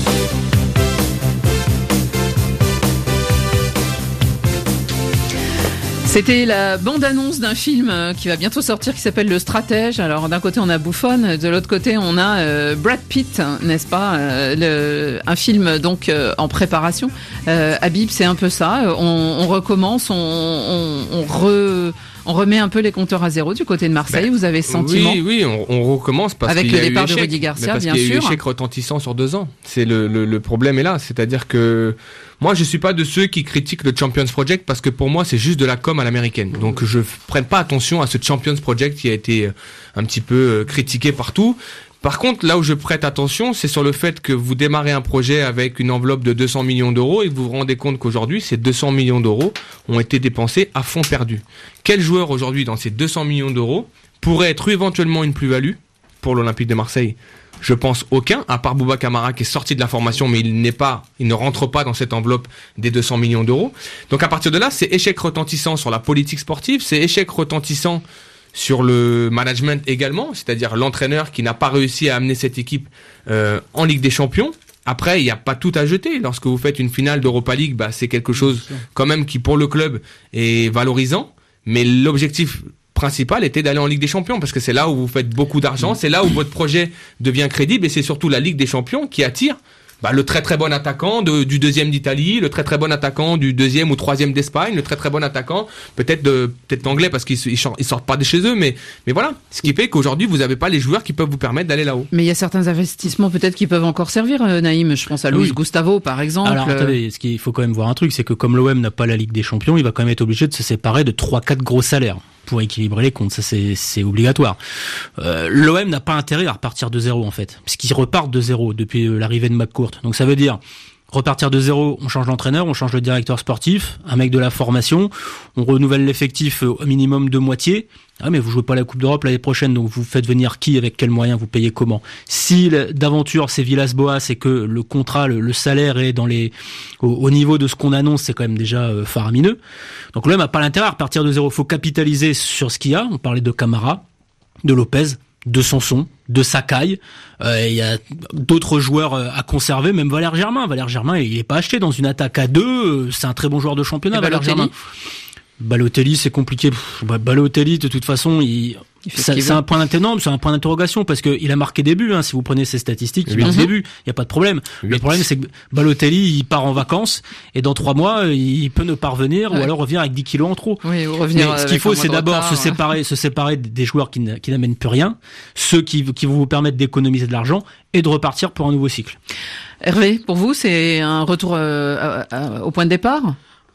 C'était la bande-annonce d'un film qui va bientôt sortir qui s'appelle Le Stratège. Alors d'un côté on a Buffon, de l'autre côté on a euh, Brad Pitt, n'est-ce pas, euh, le, un film donc euh, en préparation. Euh, Habib, c'est un peu ça. On, on recommence, on, on, on re... On remet un peu les compteurs à zéro du côté de Marseille. Ben, vous avez ce sentiment? Oui, oui, on, on recommence parce avec qu'il y le a départ eu échec, de Rudy Garcia, parce bien qu'il y a sûr. eu échec retentissant sur deux ans. C'est le, le, le problème est là, c'est-à-dire que moi je suis pas de ceux qui critiquent le Champions Project parce que pour moi c'est juste de la com à l'américaine. Donc je prenne pas attention à ce Champions Project qui a été un petit peu critiqué partout. Par contre, là où je prête attention, c'est sur le fait que vous démarrez un projet avec une enveloppe de deux cents millions d'euros et vous vous rendez compte qu'aujourd'hui, ces deux cents millions d'euros ont été dépensés à fond perdu. Quel joueur aujourd'hui, dans ces deux cents millions d'euros, pourrait être éventuellement une plus-value pour l'Olympique de Marseille? Je pense aucun, à part Bouba Kamara qui est sorti de la formation, mais il n'est pas, il ne rentre pas dans cette enveloppe des deux cents millions d'euros. Donc à partir de là, c'est échec retentissant sur la politique sportive, c'est échec retentissant sur le management également, c'est-à-dire l'entraîneur qui n'a pas réussi à amener cette équipe euh, en Ligue des Champions. Après, il n'y a pas tout à jeter. Lorsque vous faites une finale d'Europa League, bah, c'est quelque chose quand même qui, pour le club, est valorisant. Mais l'objectif principal était d'aller en Ligue des Champions, parce que c'est là où vous faites beaucoup d'argent, c'est là où votre projet devient crédible, et c'est surtout la Ligue des Champions qui attire bah, le très très bon attaquant de, du deuxième d'Italie, le très très bon attaquant du deuxième ou troisième d'Espagne, le très très bon attaquant peut-être de peut-être anglais parce qu'ils ils sortent pas de chez eux, mais mais voilà, ce qui fait qu'aujourd'hui vous n'avez pas les joueurs qui peuvent vous permettre d'aller là-haut. Mais il y a certains investissements peut-être qui peuvent encore servir, euh, Naïm. Je pense à Luis oui. Gustavo par exemple. Alors attendez, ce qu'il faut quand même voir un truc, c'est que comme l'O M n'a pas la Ligue des Champions, il va quand même être obligé de se séparer de trois quatre gros salaires pour équilibrer les comptes, ça c'est c'est obligatoire. Euh, L'O M n'a pas intérêt à repartir de zéro en fait, puisqu'ils repartent de zéro depuis l'arrivée de McCourt. Donc ça veut dire repartir de zéro, on change l'entraîneur, on change le directeur sportif, un mec de la formation, on renouvelle l'effectif au minimum de moitié. Ah mais vous jouez pas la Coupe d'Europe l'année prochaine, donc vous faites venir qui, avec quels moyens, vous payez comment? Si d'aventure c'est Villas-Boas et que le contrat, le, le salaire est dans les au, au niveau de ce qu'on annonce, c'est quand même déjà euh, faramineux. Donc l'O M n'a pas l'intérêt à repartir de zéro. Faut capitaliser sur ce qu'il y a. On parlait de Camara, de Lopez, de Sanson, de Sakai. Euh, il y a d'autres joueurs à conserver, même Valère Germain. Valère Germain, il est pas acheté dans une attaque à deux. C'est un très bon joueur de championnat, et Valère Germain. Balotelli, c'est compliqué. Pff, Balotelli, de toute façon, il, il ça, c'est un point d'interrogation, c'est un point d'interrogation parce que il a marqué des buts. Hein, si vous prenez ses statistiques, il marque des buts. Il y a pas de problème. huit. Le problème, c'est que Balotelli, il part en vacances et dans trois mois, il peut ne pas revenir ouais. ou alors revenir avec dix kilos en trop. Oui, ou revenir. Mais ce qu'il faut, c'est d'abord retard, se séparer, ouais. se séparer des joueurs qui, qui n'amènent plus rien, ceux qui, qui vont vous permettre d'économiser de l'argent et de repartir pour un nouveau cycle. Hervé, pour vous, c'est un retour euh, à, à, au point de départ?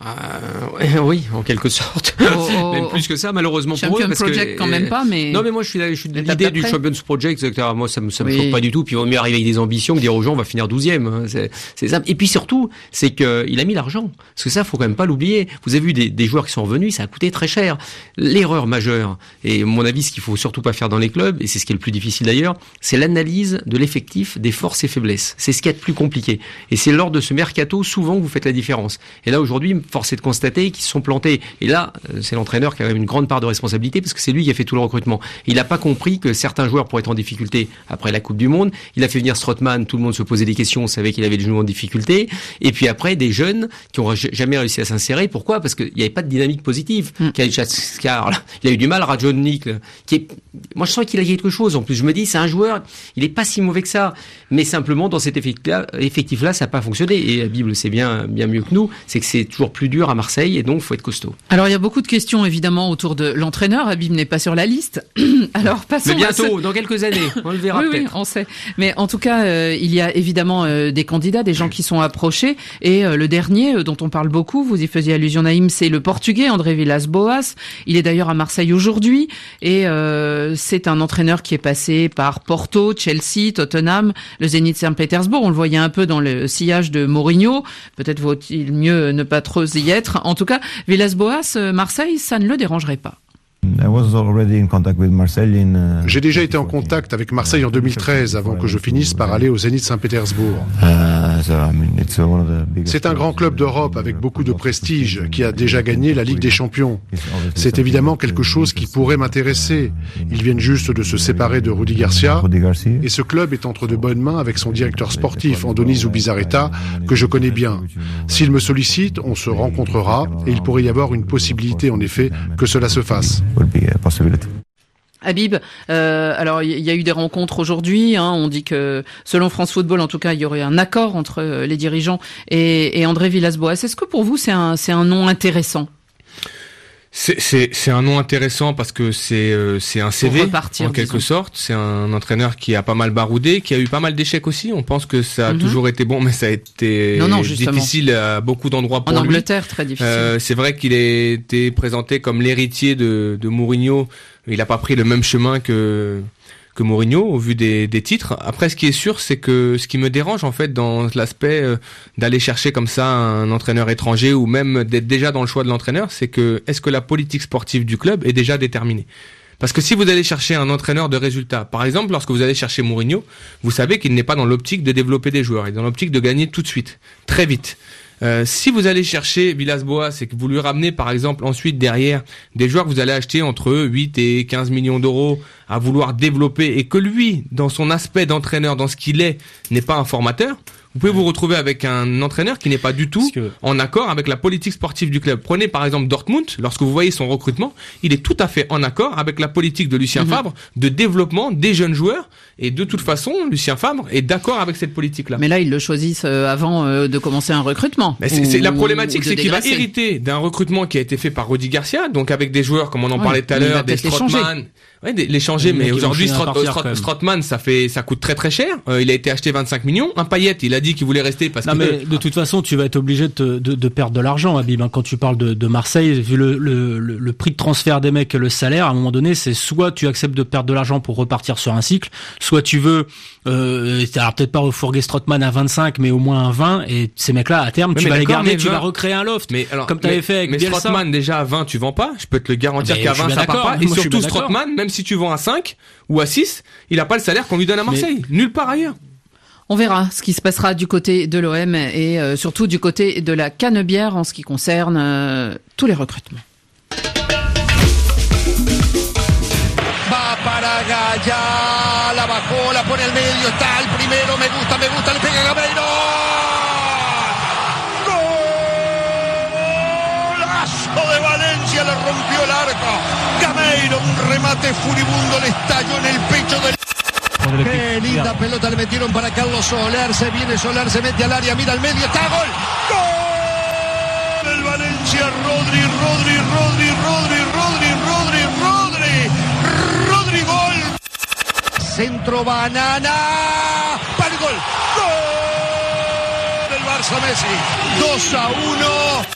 Euh, oui, en quelque sorte. Oh, oh, même plus que ça, malheureusement Champion pour eux. Parce Project que, quand même pas, mais. Non, mais moi je suis, je suis de l'idée du Champions Project, et cetera. Moi ça me, ça me oui. choque pas du tout. Puis il vaut mieux arriver avec des ambitions que dire aux gens on va finir douzième. C'est, c'est ça. Et puis surtout, c'est que il a mis l'argent. Parce que ça, faut quand même pas l'oublier. Vous avez vu des, des joueurs qui sont revenus, ça a coûté très cher. L'erreur majeure, et à mon avis, ce qu'il faut surtout pas faire dans les clubs, et c'est ce qui est le plus difficile d'ailleurs, c'est l'analyse de l'effectif, des forces et faiblesses. C'est ce qui est le plus compliqué. Et c'est lors de ce mercato souvent que vous faites la différence. Et là aujourd'hui, force est de constater qui se sont plantés. Et là, c'est l'entraîneur qui a une grande part de responsabilité parce que c'est lui qui a fait tout le recrutement. Il n'a pas compris que certains joueurs pourraient être en difficulté après la Coupe du Monde. Il a fait venir Strootman, tout le monde se posait des questions, on savait qu'il avait des genoux en difficulté. Et puis après, des jeunes qui n'ont jamais réussi à s'insérer. Pourquoi? Parce qu'il n'y avait pas de dynamique positive. Mm. Il a eu du mal, Radjonik, qui est... Moi, je sens qu'il a quelque chose. En plus, je me dis, c'est un joueur, il n'est pas si mauvais que ça. Mais simplement, dans cet effectif-là, effectif-là ça n'a pas fonctionné. Et la Bible sait bien, bien mieux que nous, c'est que c'est toujours plus dur à Marseille et donc faut être costaud. Alors il y a beaucoup de questions évidemment autour de l'entraîneur. Habib n'est pas sur la liste. Alors passons. Mais bientôt, à ce... dans quelques années, on le verra oui, peut-être. Oui, on sait. Mais en tout cas, euh, il y a évidemment euh, des candidats, des gens qui sont approchés. Et euh, le dernier, euh, dont on parle beaucoup, vous y faisiez allusion, Naïm, c'est le Portugais André Villas-Boas. Il est d'ailleurs à Marseille aujourd'hui et euh, c'est un entraîneur qui est passé par Porto, Chelsea, Tottenham, le Zénith Saint-Pétersbourg. On le voyait un peu dans le sillage de Mourinho. Peut-être vaut-il mieux ne pas trop y être. En tout cas, Villas-Boas, Marseille, ça ne le dérangerait pas. J'ai déjà été en contact avec Marseille en deux mille treize, avant que je finisse par aller au Zénith Saint-Pétersbourg. C'est un grand club d'Europe avec beaucoup de prestige, qui a déjà gagné la Ligue des Champions. C'est évidemment quelque chose qui pourrait m'intéresser. Ils viennent juste de se séparer de Rudy Garcia, et ce club est entre de bonnes mains avec son directeur sportif, Andoni Zubizarreta, que je connais bien. S'il me sollicite, on se rencontrera, et il pourrait y avoir une possibilité, en effet, que cela se fasse. Habib, euh, alors il y a eu des rencontres aujourd'hui, hein, on dit que selon France Football en tout cas il y aurait un accord entre les dirigeants et, et André Villas-Boas. Est-ce que pour vous c'est un, c'est un nom intéressant ? C'est, c'est, c'est un nom intéressant parce que c'est, euh, c'est un C V repartir, en quelque disons. sorte. C'est un entraîneur qui a pas mal baroudé, qui a eu pas mal d'échecs aussi. On pense que ça a mm-hmm. toujours été bon, mais ça a été non, non, difficile à beaucoup d'endroits pour lui. En Angleterre, lui. très difficile. Euh, c'est vrai qu'il a été présenté comme l'héritier de, de Mourinho. Il a pas pris le même chemin que que Mourinho au vu des, des titres. Après, ce qui est sûr, c'est que ce qui me dérange en fait dans l'aspect euh, d'aller chercher comme ça un entraîneur étranger ou même d'être déjà dans le choix de l'entraîneur, c'est que est-ce que la politique sportive du club est déjà déterminée ? Parce que si vous allez chercher un entraîneur de résultats, par exemple, lorsque vous allez chercher Mourinho, vous savez qu'il n'est pas dans l'optique de développer des joueurs, il est dans l'optique de gagner tout de suite, très vite. Euh, si vous allez chercher Villas-Boas et que vous lui ramenez par exemple ensuite derrière des joueurs que vous allez acheter entre huit et quinze millions d'euros à vouloir développer et que lui, dans son aspect d'entraîneur, dans ce qu'il est, n'est pas un formateur, vous pouvez vous retrouver avec un entraîneur qui n'est pas du tout que... en accord avec la politique sportive du club. Prenez par exemple Dortmund, lorsque vous voyez son recrutement, il est tout à fait en accord avec la politique de Lucien mmh. Favre de développement des jeunes joueurs. Et de toute façon, Lucien Favre est d'accord avec cette politique-là. Mais là, ils le choisissent avant de commencer un recrutement. Mais c'est, ou, c'est la problématique, c'est qu'il va hériter d'un recrutement qui a été fait par Rudy Garcia, donc avec des joueurs comme on en ouais, parlait tout à l'heure, des Strootman. Ouais, des, les changer, mais aujourd'hui, Strootman, ça fait, ça coûte très très cher. Euh, il a été acheté vingt-cinq millions. Un Payet, il a dit qu'il voulait rester parce non, que. mais de toute façon, tu vas être obligé de, te, de, de perdre de l'argent, Habib. Hein. Quand tu parles de, de Marseille, vu le, le, le, le prix de transfert des mecs et le salaire, à un moment donné, c'est soit tu acceptes de perdre de l'argent pour repartir sur un cycle, soit tu veux, euh, alors peut-être pas refourguer Strootman à vingt-cinq, mais au moins à vingt. Et ces mecs-là, à terme, mais tu mais vas les garder, vingt... tu vas recréer un loft. Mais alors, comme tu avais fait avec mais Bielsa. Strootman, déjà à vingt, tu vends pas. Je peux te le garantir mais qu'à vingt, ça part pas. Et surtout Strootman, même si tu vends à cinq ou à six, il a pas le salaire qu'on lui donne à Marseille. Mais... Nulle part ailleurs. On verra ce qui se passera du côté de l'O M et euh, surtout du côté de la Canebière en ce qui concerne euh, tous les recrutements. Va para Gaya, la bajó, la pone al medio, está el primero, me gusta, me gusta, le pega Gameiro. Golazo de Valencia, le rompió el arco. Gameiro, un remate furibundo, le estalló en el pecho del... Qué linda pelota le metieron para Carlos Soler, se viene Soler, se mete al área, mira al medio, está gol. ¡Gol! El Valencia, Rodri, Rodri, Rodri, Rodri, Rodri, Rodri, Rodri, Rodri, gol. Centro banana, para el gol. Gol del Barça Messi, dos a uno.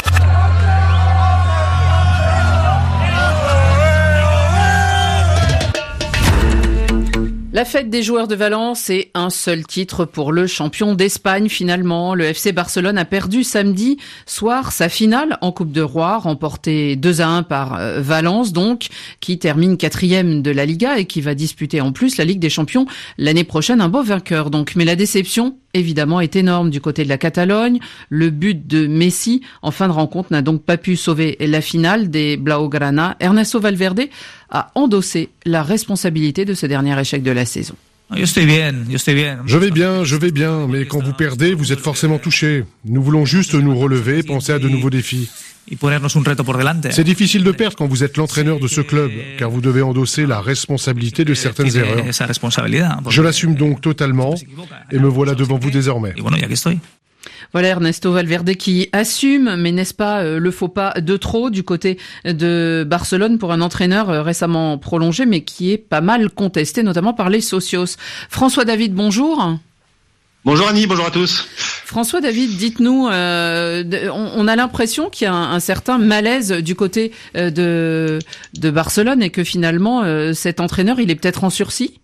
La fête des joueurs de Valence et un seul titre pour le champion d'Espagne finalement. Le F C Barcelone a perdu samedi soir sa finale en Coupe de Roi, remportée deux à un par Valence donc, qui termine quatrième de la Liga et qui va disputer en plus la Ligue des Champions l'année prochaine. Un beau vainqueur donc, mais la déception évidemment est énorme du côté de la Catalogne. Le but de Messi en fin de rencontre n'a donc pas pu sauver la finale des Blaugrana. Ernesto Valverde a endossé la responsabilité de ce dernier échec de la saison. Je vais bien, je vais bien, mais quand vous perdez, vous êtes forcément touché. Nous voulons juste nous relever, penser à de nouveaux défis. C'est difficile de perdre quand vous êtes l'entraîneur de ce club, car vous devez endosser la responsabilité de certaines erreurs. Je l'assume donc totalement, et me voilà devant vous désormais. Voilà Ernesto Valverde qui assume, mais n'est-ce pas euh, le faux pas de trop du côté de Barcelone pour un entraîneur euh, récemment prolongé, mais qui est pas mal contesté, notamment par les socios. François David, bonjour. Bonjour Annie, bonjour à tous. François David, dites-nous, euh, on, on a l'impression qu'il y a un, un certain malaise du côté euh, de, de Barcelone et que finalement euh, cet entraîneur, il est peut-être en sursis.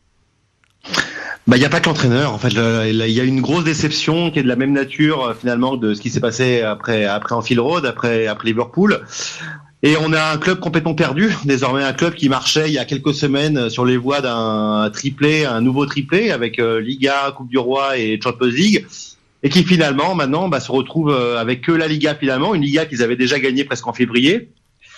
Bah, il n'y a pas que l'entraîneur. En fait, il y a une grosse déception qui est de la même nature finalement de ce qui s'est passé après après Anfield Road, après après Liverpool. Et on a un club complètement perdu. Désormais, un club qui marchait il y a quelques semaines sur les voies d'un triplé, un nouveau triplé avec euh, Liga, Coupe du Roi et Champions League, et qui finalement maintenant bah, se retrouve avec que la Liga finalement, une Liga qu'ils avaient déjà gagnée presque en février.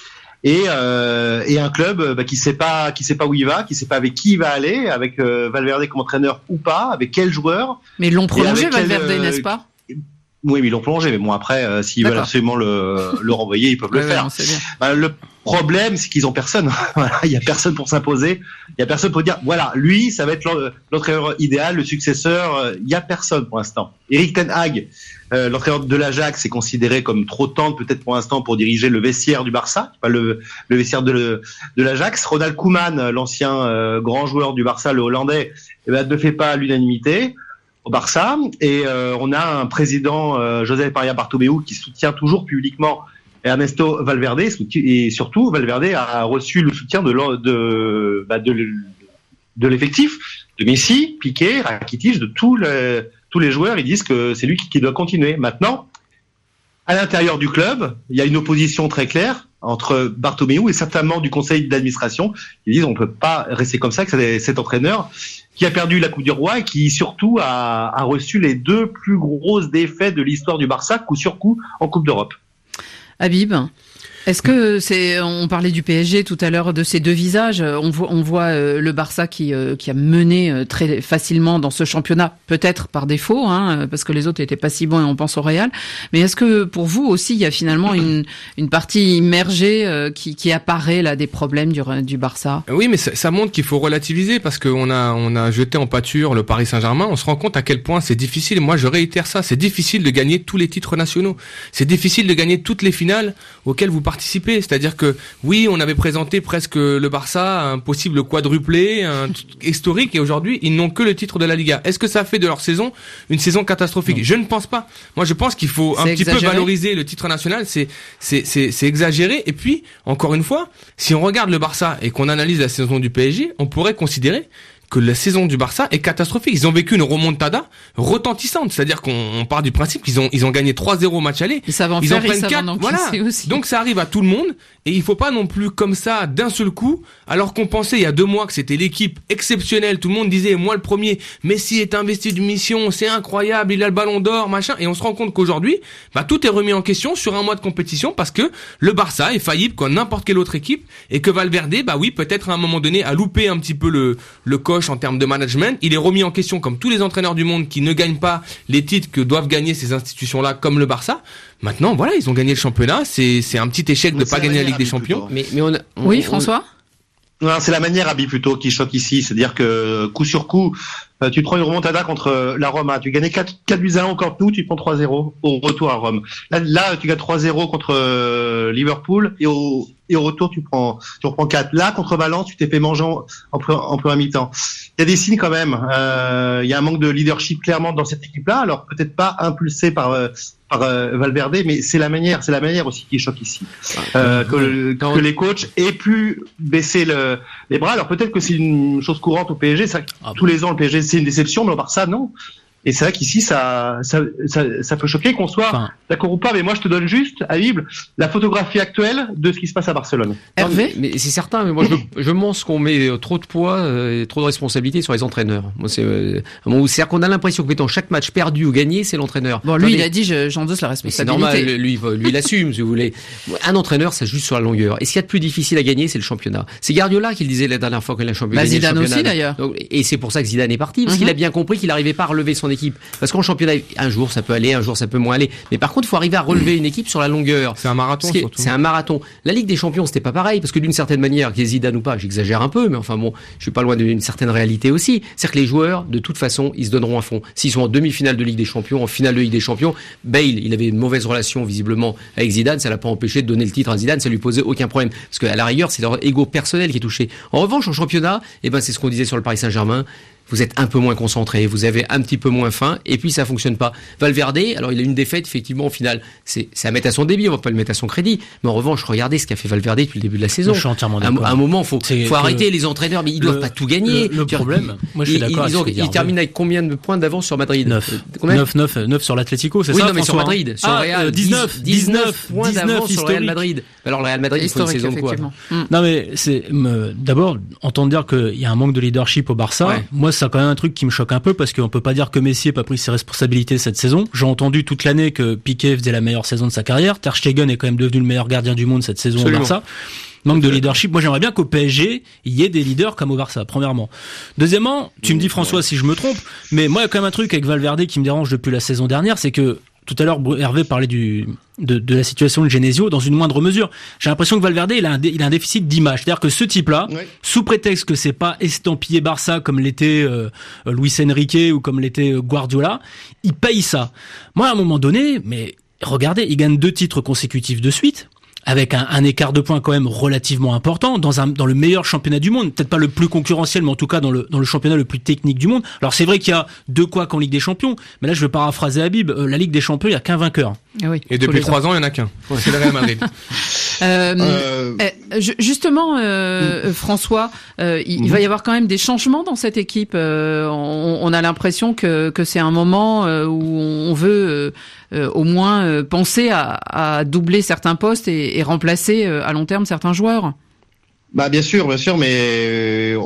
Et, euh, et un club bah, qui sait pas, qui sait pas où il va, qui sait pas avec qui il va aller, avec euh, Valverde comme entraîneur ou pas, avec quel joueur. Mais ils l'ont prolongé Valverde, quel, euh, n'est-ce pas? Oui, mais ils l'ont prolongé. Mais bon, après, euh, s'ils D'accord. veulent absolument le, le renvoyer, ils peuvent ouais, le faire. Ouais, bah, le problème, c'est qu'ils ont personne. Il y a personne pour s'imposer. Il y a personne pour dire, voilà, lui, ça va être l'entraîneur idéal, le successeur. Il y a personne pour l'instant. Eric Ten Hag, euh, l'entraîneur de l'Ajax, est considéré comme trop tendre peut-être pour l'instant pour diriger le vestiaire du Barça, pas le, le vestiaire de, le, de l'Ajax. Ronald Koeman, l'ancien euh, grand joueur du Barça, le Hollandais, eh ben, ne fait pas l'unanimité au Barça, et euh, on a un président, euh, José María Bartomeu, qui soutient toujours publiquement Ernesto Valverde, et surtout Valverde a reçu le soutien de de, bah, de, de l'effectif, de Messi, Piqué, Rakitic, de tous les, tous les joueurs. Ils disent que c'est lui qui, qui doit continuer. Maintenant, à l'intérieur du club, il y a une opposition très claire entre Bartomeu et certains membres du conseil d'administration qui disent on ne peut pas rester comme ça, que c'est cet entraîneur qui a perdu la Coupe du Roi et qui surtout a, a reçu les deux plus grosses défaites de l'histoire du Barça, coup sur coup, en Coupe d'Europe. Habib, est-ce que c'est, on parlait du P S G tout à l'heure, de ces deux visages, on voit, on voit euh, le Barça qui, euh, qui a mené euh, très facilement dans ce championnat, peut-être par défaut, hein, parce que les autres n'étaient pas si bons et on pense au Real, mais est-ce que pour vous aussi il y a finalement une, une partie immergée euh, qui, qui apparaît là des problèmes du, du Barça? Oui, mais ça, ça montre qu'il faut relativiser parce qu'on a, on a jeté en pâture le Paris Saint-Germain, on se rend compte à quel point c'est difficile, moi je réitère ça, c'est difficile de gagner tous les titres nationaux, c'est difficile de gagner toutes les finales auxquelles vous participez. C'est-à-dire que oui, on avait présenté presque le Barça un possible quadruplé, un historique, et aujourd'hui ils n'ont que le titre de la Liga. Est-ce que ça fait de leur saison une saison catastrophique? Non. Je ne pense pas. Moi, je pense qu'il faut c'est un exagéré. petit peu valoriser le titre national. C'est c'est c'est c'est exagéré. Et puis encore une fois, si on regarde le Barça et qu'on analyse la saison du P S G, on pourrait considérer que la saison du Barça est catastrophique. Ils ont vécu une remontada retentissante, c'est-à-dire qu'on on part du principe qu'ils ont ils ont gagné trois zéro au match aller. Ils savent en ils faire, en prennent ils savent quatre. En Voilà. Aussi. Donc ça arrive à tout le monde et il faut pas non plus comme ça d'un seul coup, alors qu'on pensait il y a deux mois que c'était l'équipe exceptionnelle, tout le monde disait moi le premier, Messi est investi d'une mission, c'est incroyable, il a le ballon d'or, machin, et on se rend compte qu'aujourd'hui, bah tout est remis en question sur un mois de compétition parce que le Barça est faillible comme n'importe quelle autre équipe et que Valverde, bah oui, peut-être à un moment donné a loupé un petit peu le le coche en termes de management. Il est remis en question comme tous les entraîneurs du monde qui ne gagnent pas les titres que doivent gagner ces institutions-là, comme le Barça. Maintenant, voilà, ils ont gagné le championnat. C'est, c'est un petit échec mais de ne pas gagner la Ligue des Champions. Mais, mais on a, on, oui, François on... Non, c'est la manière, Abi, plutôt, qui choque ici. C'est-à-dire que, coup sur coup, tu te prends une remontada contre la Roma. Tu gagnais quatre buts à un au Camp Nou, tu te prends trois zéro au retour à Rome. Là, là tu gagnes trois zéro contre Liverpool et au, et au retour, tu prends, tu reprends quatre. Là, contre Valence, tu t'es fait manger en, en, en première mi-temps. Il y a des signes quand même. Euh, il y a un manque de leadership clairement dans cette équipe-là. Alors, peut-être pas impulsé par, par euh, Valverde, mais c'est la manière, c'est la manière aussi qui choque ici. Euh, que, que les coachs aient pu baisser le, les bras. Alors, peut-être que c'est une chose courante au P S G. Ça, ah tous bon. les ans, le P S G, c'est une déception, mais au Barça, non. Et c'est vrai qu'ici, ça, ça, ça, ça peut choquer qu'on soit enfin, d'accord ou pas. Mais moi, je te donne juste, à Bible, la photographie actuelle de ce qui se passe à Barcelone. Hervé, mais, mais c'est certain. Mais moi, je, je pense qu'on met trop de poids euh, et trop de responsabilité sur les entraîneurs. Moi, c'est, euh, c'est-à-dire qu'on a l'impression que dans chaque match perdu ou gagné, c'est l'entraîneur. Bon, lui, Attendez, il a dit, je, j'endosse la responsabilité. C'est normal. Lui, lui, il assume, si vous voulez. Un entraîneur, ça joue sur la longueur. Et ce qu'il y a de plus difficile à gagner, c'est le championnat. C'est Guardiola qui le disait la dernière fois qu'il a championnat. Bah, Zidane aussi, d'ailleurs. Donc, et c'est pour ça que Zidane est parti, parce mm-hmm. qu'il a bien compris qu'il n'arrivait pas à relever son son équipe. Parce qu'en championnat, un jour ça peut aller, un jour ça peut moins aller. Mais par contre, il faut arriver à relever une équipe sur la longueur. C'est un marathon est, surtout. C'est un marathon. La Ligue des Champions, c'était pas pareil, parce que d'une certaine manière, qu'il y ait Zidane ou pas, j'exagère un peu, mais enfin bon, je suis pas loin d'une certaine réalité aussi. C'est-à-dire que les joueurs, de toute façon, ils se donneront à fond. S'ils sont en demi-finale de Ligue des Champions, en finale de Ligue des Champions, Bale, il avait une mauvaise relation visiblement avec Zidane, ça l'a pas empêché de donner le titre à Zidane, ça lui posait aucun problème. Parce qu'à la rigueur, c'est leur ego personnel qui est touché. En revanche, en championnat, eh ben, c'est ce qu'on disait sur le Paris Saint-Germain. Vous êtes un peu moins concentré, vous avez un petit peu moins faim, et puis ça fonctionne pas. Valverde, alors il a une défaite effectivement au final, c'est, c'est à mettre à son débit, on va pas le mettre à son crédit. Mais en revanche, regardez ce qu'a fait Valverde depuis le début de la saison. Je suis entièrement d'accord. À un moment, faut, faut arrêter les entraîneurs, mais ils doivent le, pas tout gagner. Le, le problème, moi je suis d'accord. Ils, ils, ont, ils terminent avec combien de points d'avance sur Madrid? neuf. neuf, neuf, neuf sur l'Atlético, c'est oui, ça? Oui, non, mais sur Madrid, sur ah, Real, dix-neuf, dix-neuf points d'avance sur Real Madrid. Alors le Real Madrid, il faut une saison de quoi? Non mais c'est, d'abord, entendre dire qu'il y a un manque de leadership au Barça, moi c'est quand même un truc qui me choque un peu parce qu'on peut pas dire que Messi n'a pas pris ses responsabilités cette saison. J'ai entendu toute l'année que Piqué faisait la meilleure saison de sa carrière. Ter Stegen est quand même devenu le meilleur gardien du monde cette saison Absolument. Au Barça. Manque de leadership. Moi, j'aimerais bien qu'au P S G, il y ait des leaders comme au Barça, premièrement. Deuxièmement, tu me dis François si je me trompe, mais moi, il y a quand même un truc avec Valverde qui me dérange depuis la saison dernière, c'est que tout à l'heure, Hervé parlait du, de, de la situation de Genesio dans une moindre mesure. J'ai l'impression que Valverde, il a un, dé, il a un déficit d'image. C'est-à-dire que ce type-là, oui. sous prétexte que c'est pas estampillé Barça comme l'était euh, Luis Enrique ou comme l'était Guardiola, il paye ça. Moi, à un moment donné, mais regardez, il gagne deux titres consécutifs de suite, avec un, un écart de points quand même relativement important dans un dans le meilleur championnat du monde, peut-être pas le plus concurrentiel, mais en tout cas dans le dans le championnat le plus technique du monde. Alors c'est vrai qu'il y a deux couacs en Ligue des Champions, mais là je vais paraphraser Habib, euh, la Ligue des Champions, il y a qu'un vainqueur. Ah oui, et depuis trois ans, il y en a qu'un. Ouais. C'est le Real Madrid. euh, euh... Eh, justement, euh, François, euh, il, mmh. il va y avoir quand même des changements dans cette équipe. Euh, on, on a l'impression que que c'est un moment euh, où on veut euh, euh, au moins euh, penser à, à doubler certains postes et, et remplacer euh, à long terme certains joueurs. Bah bien sûr, bien sûr, mais euh,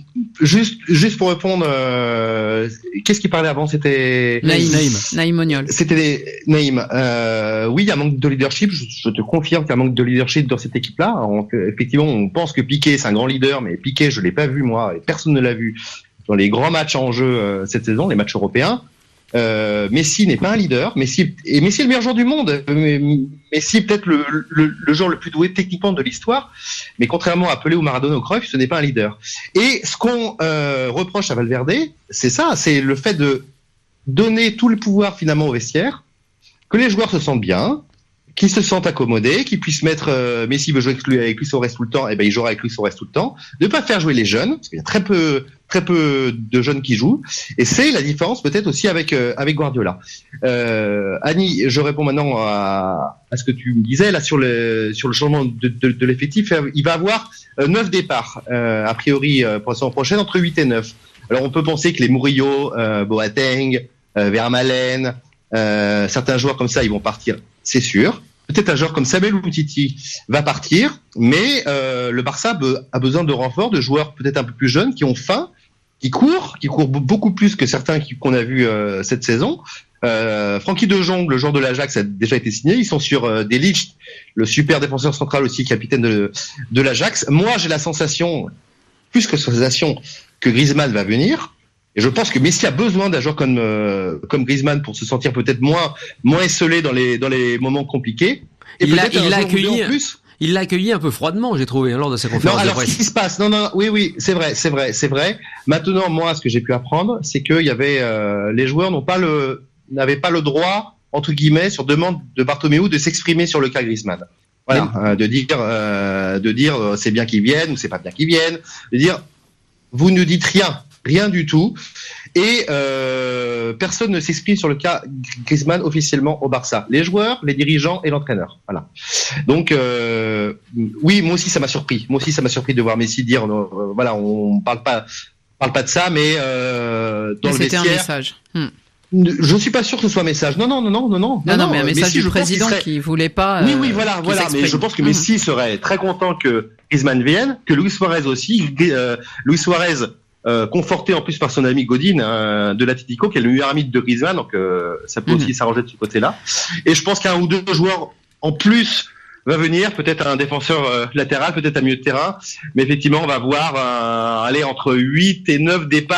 juste juste pour répondre, euh, qu'est-ce qui parlait avant? C'était Naïm, Naïm, Naïm Ognol. C'était Naïm. Euh, oui, il y a un manque de leadership. Je, je te confirme qu'il y a un manque de leadership dans cette équipe-là. On, effectivement, on pense que Piqué c'est un grand leader, mais Piqué, je l'ai pas vu moi, et personne ne l'a vu dans les grands matchs en jeu euh, cette saison, les matchs européens. Euh, Messi n'est pas un leader. Messi et Messi est le meilleur joueur du monde. Messi est peut-être le, le, le joueur le plus doué techniquement de l'histoire, mais contrairement à Pelé ou Maradona ou Cruyff, ce n'est pas un leader. Et ce qu'on euh, reproche à Valverde, c'est ça, c'est le fait de donner tout le pouvoir finalement au vestiaire, que les joueurs se sentent bien, qu'ils se sentent accommodés, qu'ils puissent mettre euh, Messi veut jouer avec lui, avec Luis Suarez tout le temps, et ben il jouera avec Luis Suarez tout le temps, de pas faire jouer les jeunes, parce qu'il y a très peu très peu de jeunes qui jouent, et c'est la différence peut-être aussi avec euh, avec Guardiola. Euh, Annie, je réponds maintenant à, à ce que tu me disais là sur le sur le changement de, de, de l'effectif. Il va avoir euh, neuf départs euh, a priori euh, pour la saison prochaine, entre huit et neuf. Alors on peut penser que les Murillo, euh, Boateng, euh, Vermaelen, euh, certains joueurs comme ça, ils vont partir, c'est sûr. Peut-être un joueur comme Samuel Umtiti va partir, mais euh, le Barça be, a besoin de renforts, de joueurs peut-être un peu plus jeunes, qui ont faim, qui courent, qui courent beaucoup plus que certains qui, qu'on a vus euh, cette saison. Euh, Francky de Jong, le joueur de l'Ajax, a déjà été signé. Ils sont sur euh, De Ligt, le super défenseur central aussi, capitaine de, de l'Ajax. Moi, j'ai la sensation, plus que sensation, que Griezmann va venir. Et je pense que Messi a besoin d'un joueur comme euh, comme Griezmann pour se sentir peut-être moins moins esselé dans les dans les moments compliqués. Et il l'a, il l'a accueilli. En plus. Il l'a accueilli un peu froidement, j'ai trouvé, lors de sa conférence non, alors, de presse. Ce qui se passe, non, non, oui, oui, c'est vrai, c'est vrai, c'est vrai. Maintenant, moi, ce que j'ai pu apprendre, c'est qu'il y avait euh, les joueurs n'ont pas le n'avaient pas le droit, entre guillemets, sur demande de Bartomeu, de s'exprimer sur le cas Griezmann. Voilà, euh, de dire, euh, de dire, euh, c'est bien qu'ils viennent ou c'est pas bien qu'ils viennent. De dire, vous ne dites rien. Rien du tout. Et euh, personne ne s'exprime sur le cas Griezmann officiellement au Barça. Les joueurs, les dirigeants et l'entraîneur. Voilà. Donc euh, oui, moi aussi ça m'a surpris. Moi aussi ça m'a surpris de voir Messi dire euh, voilà, on parle pas, parle pas de ça, mais euh, dans mais le c'était vestiaire. un message. Hmm. Je suis pas sûr que ce soit un message. Non, non, non, non, non, non. Non, non, mais un message Messi, du président serait... qui voulait pas. Euh, oui, oui, voilà, voilà. Mais je pense que Messi mmh. serait très content que Griezmann vienne, que Luis Suarez aussi. Euh, Luis Suarez. Euh, conforté en plus par son ami Godin euh, de l'Atlético, qui est le meilleur ami de Griezmann, donc euh, ça peut mmh. aussi s'arranger de ce côté-là. Et je pense qu'un ou deux joueurs en plus va venir, peut-être un défenseur euh, latéral, peut-être un milieu de terrain, mais effectivement on va voir euh, aller entre huit et neuf départs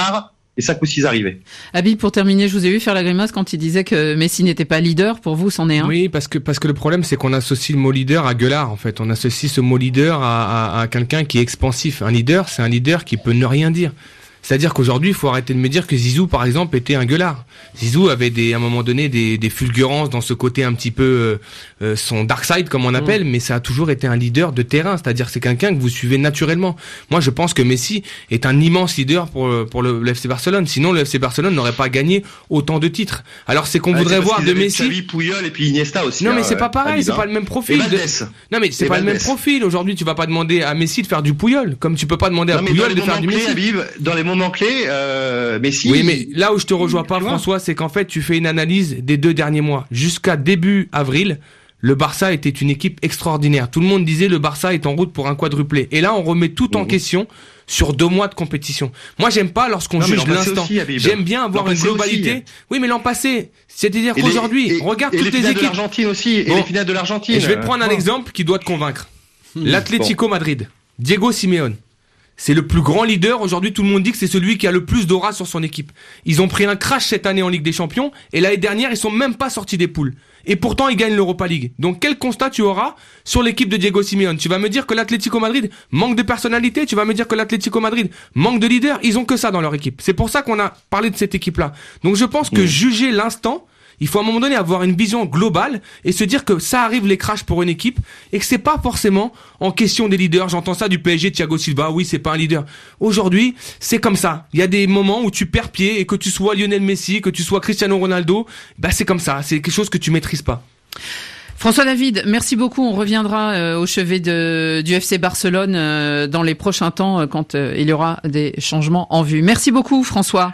et cinq ou six arrivées. Habib, pour terminer, je vous ai vu faire la grimace quand il disait que Messi n'était pas leader. Pour vous, c'en est un. Oui, parce que parce que le problème, c'est qu'on associe le mot leader à gueulard. En fait, on associe ce mot leader à, à, à quelqu'un qui est expansif. Un leader, c'est un leader qui peut ne rien dire. C'est-à-dire qu'aujourd'hui, il faut arrêter de me dire que Zizou, par exemple, était un gueulard. Zizou avait des, à un moment donné des, des fulgurances dans ce côté un petit peu euh, euh, son dark side, comme on appelle, mmh. mais ça a toujours été un leader de terrain. C'est-à-dire que c'est quelqu'un que vous suivez naturellement. Moi, je pense que Messi est un immense leader pour pour le, le F C Barcelone. Sinon, le F C Barcelone n'aurait pas gagné autant de titres. Alors, c'est qu'on ah, voudrait c'est voir de Messi. Xavi, Puyol et puis Iniesta aussi. Non, mais c'est pas pareil. C'est pas le même profil. De... Non, mais c'est et pas Valdez. le même profil. Aujourd'hui, tu vas pas demander à Messi de faire du Puyol, comme tu peux pas demander non, à Puyol de faire du Messi. Habib, dans les moments clés. Euh... Euh, Messi, oui, mais là où je te rejoins pas, François, c'est qu'en fait, tu fais une analyse des deux derniers mois. Jusqu'à début avril, le Barça était une équipe extraordinaire. Tout le monde disait le Barça est en route pour un quadruplé. Et là, on remet tout mmh. en question sur deux mois de compétition. Moi, j'aime pas lorsqu'on non, juge l'instant. Aussi, j'aime bien avoir une globalité. Aussi. Oui, mais l'an passé, c'est-à-dire et qu'aujourd'hui, les, et, regarde et toutes les, les équipes. De l'Argentine aussi, bon. Et les finales de l'Argentine. Et je vais te prendre un oh. exemple qui doit te convaincre. Mmh. L'Atlético bon. Madrid, Diego Simeone. C'est le plus grand leader. Aujourd'hui, tout le monde dit que c'est celui qui a le plus d'aura sur son équipe. Ils ont pris un crash cette année en Ligue des Champions et l'année dernière, ils sont même pas sortis des poules. Et pourtant, ils gagnent l'Europa League. Donc, quel constat tu auras sur l'équipe de Diego Simeone? Tu vas me dire que l'Atlético Madrid manque de personnalité? Tu vas me dire que l'Atlético Madrid manque de leader? Ils ont que ça dans leur équipe. C'est pour ça qu'on a parlé de cette équipe-là. Donc, je pense que mmh. juger l'instant, il faut à un moment donné avoir une vision globale et se dire que ça arrive les crashs pour une équipe et que c'est pas forcément en question des leaders. J'entends ça du P S G, Thiago Silva, oui, c'est pas un leader. Aujourd'hui, c'est comme ça. Il y a des moments où tu perds pied et que tu sois Lionel Messi, que tu sois Cristiano Ronaldo, bah c'est comme ça. C'est quelque chose que tu maîtrises pas. François David, merci beaucoup. On reviendra euh, au chevet de, du F C Barcelone euh, dans les prochains temps euh, quand euh, il y aura des changements en vue. Merci beaucoup, François.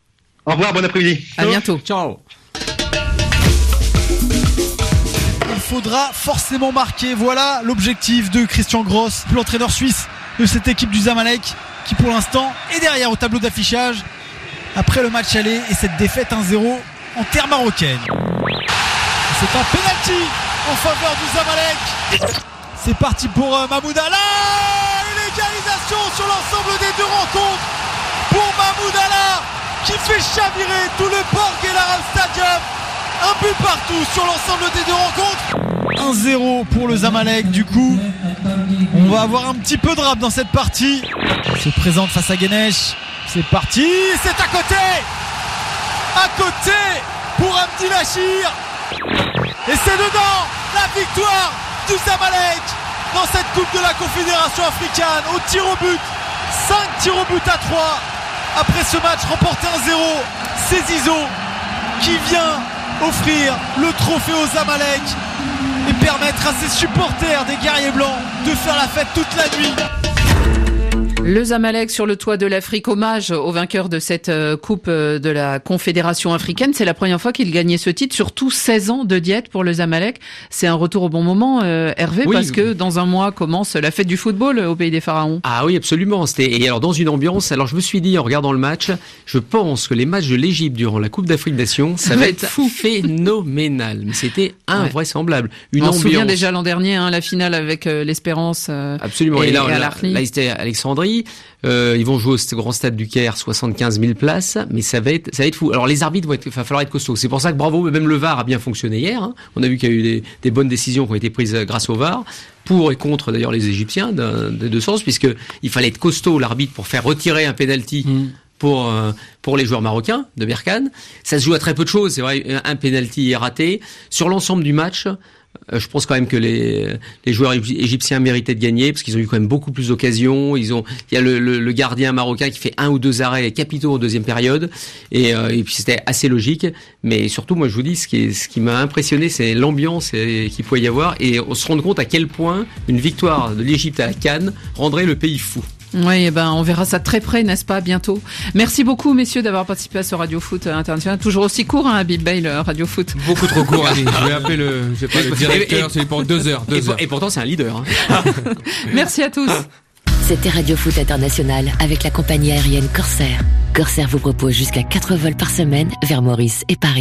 Au revoir, bon après-midi. À bientôt. Ciao. Il faudra forcément marquer. Voilà l'objectif de Christian Gross, l'entraîneur suisse de cette équipe du Zamalek, qui pour l'instant est derrière au tableau d'affichage après le match aller et cette défaite un zéro en terre marocaine. C'est un penalty en faveur du Zamalek. C'est parti pour euh, Mahmoud Allah. Une égalisation sur l'ensemble des deux rencontres pour Mahmoud Allah, qui fait chavirer tout le Borg El-Arab Stadium. Un but partout sur l'ensemble des deux rencontres. un zéro pour le Zamalek. Du coup, on va avoir un petit peu de rap dans cette partie. Il se présente face à Guenesh. C'est parti, c'est à côté. À côté pour Abdi Lachir. Et c'est dedans la victoire du Zamalek dans cette Coupe de la Confédération africaine au tir au but. cinq tirs au but à trois. Après ce match remporté un zéro, c'est Zizou qui vient offrir le trophée aux Zamalek et permettre à ses supporters des guerriers blancs de faire la fête toute la nuit. Le Zamalek sur le toit de l'Afrique, hommage au vainqueur de cette Coupe de la Confédération africaine. C'est la première fois qu'il gagnait ce titre, surtout seize ans de diète pour le Zamalek. C'est un retour au bon moment, euh, Hervé, oui, parce que dans un mois commence la fête du football au pays des pharaons. Ah oui, absolument. C'était, et alors dans une ambiance, alors je me suis dit en regardant le match, je pense que les matchs de l'Égypte durant la Coupe d'Afrique des Nations, ça va être fou, phénoménal. Mais c'était invraisemblable. Une On ambiance. se souvient déjà l'an dernier, hein, la finale avec euh, l'Espérance. Euh, absolument. Et, et là, et là, là, c'était Alexandrie. Euh, ils vont jouer au grand stade du Caire, soixante-quinze mille places, mais ça va être, ça va être fou. Alors les arbitres vont être, il va falloir être costauds. C'est pour ça que bravo, même le V A R a bien fonctionné hier. Hein. On a vu qu'il y a eu des, des bonnes décisions qui ont été prises grâce au V A R, pour et contre d'ailleurs les Égyptiens, des deux sens, puisque il fallait être costaud l'arbitre pour faire retirer un penalty. Mmh. Pour euh, pour les joueurs marocains de Berkane. Ça se joue à très peu de choses, c'est vrai, un penalty est raté. Sur l'ensemble du match, euh, je pense quand même que les les joueurs égyptiens méritaient de gagner parce qu'ils ont eu quand même beaucoup plus d'occasions. Ils ont, il y a le, le, le gardien marocain qui fait un ou deux arrêts capitaux en deuxième période et, euh, et puis c'était assez logique. Mais surtout, moi je vous dis, ce qui est, ce qui m'a impressionné, c'est l'ambiance qu'il pouvait y avoir et on se rend compte à quel point une victoire de l'Égypte à la CAN rendrait le pays fou. Oui, eh ben, on verra ça très près, n'est-ce pas, bientôt. Merci beaucoup, messieurs, d'avoir participé à ce Radio Foot International. Toujours aussi court, hein, Habib Bey, le Radio Foot. Beaucoup trop court, Annie. Je vais appeler le, je vais pas le directeur, c'est pour deux heures, deux et, heures. Et pourtant, c'est un leader. Hein. Merci à tous. C'était Radio Foot International avec la compagnie aérienne Corsair. Corsair vous propose jusqu'à quatre vols par semaine vers Maurice et Paris.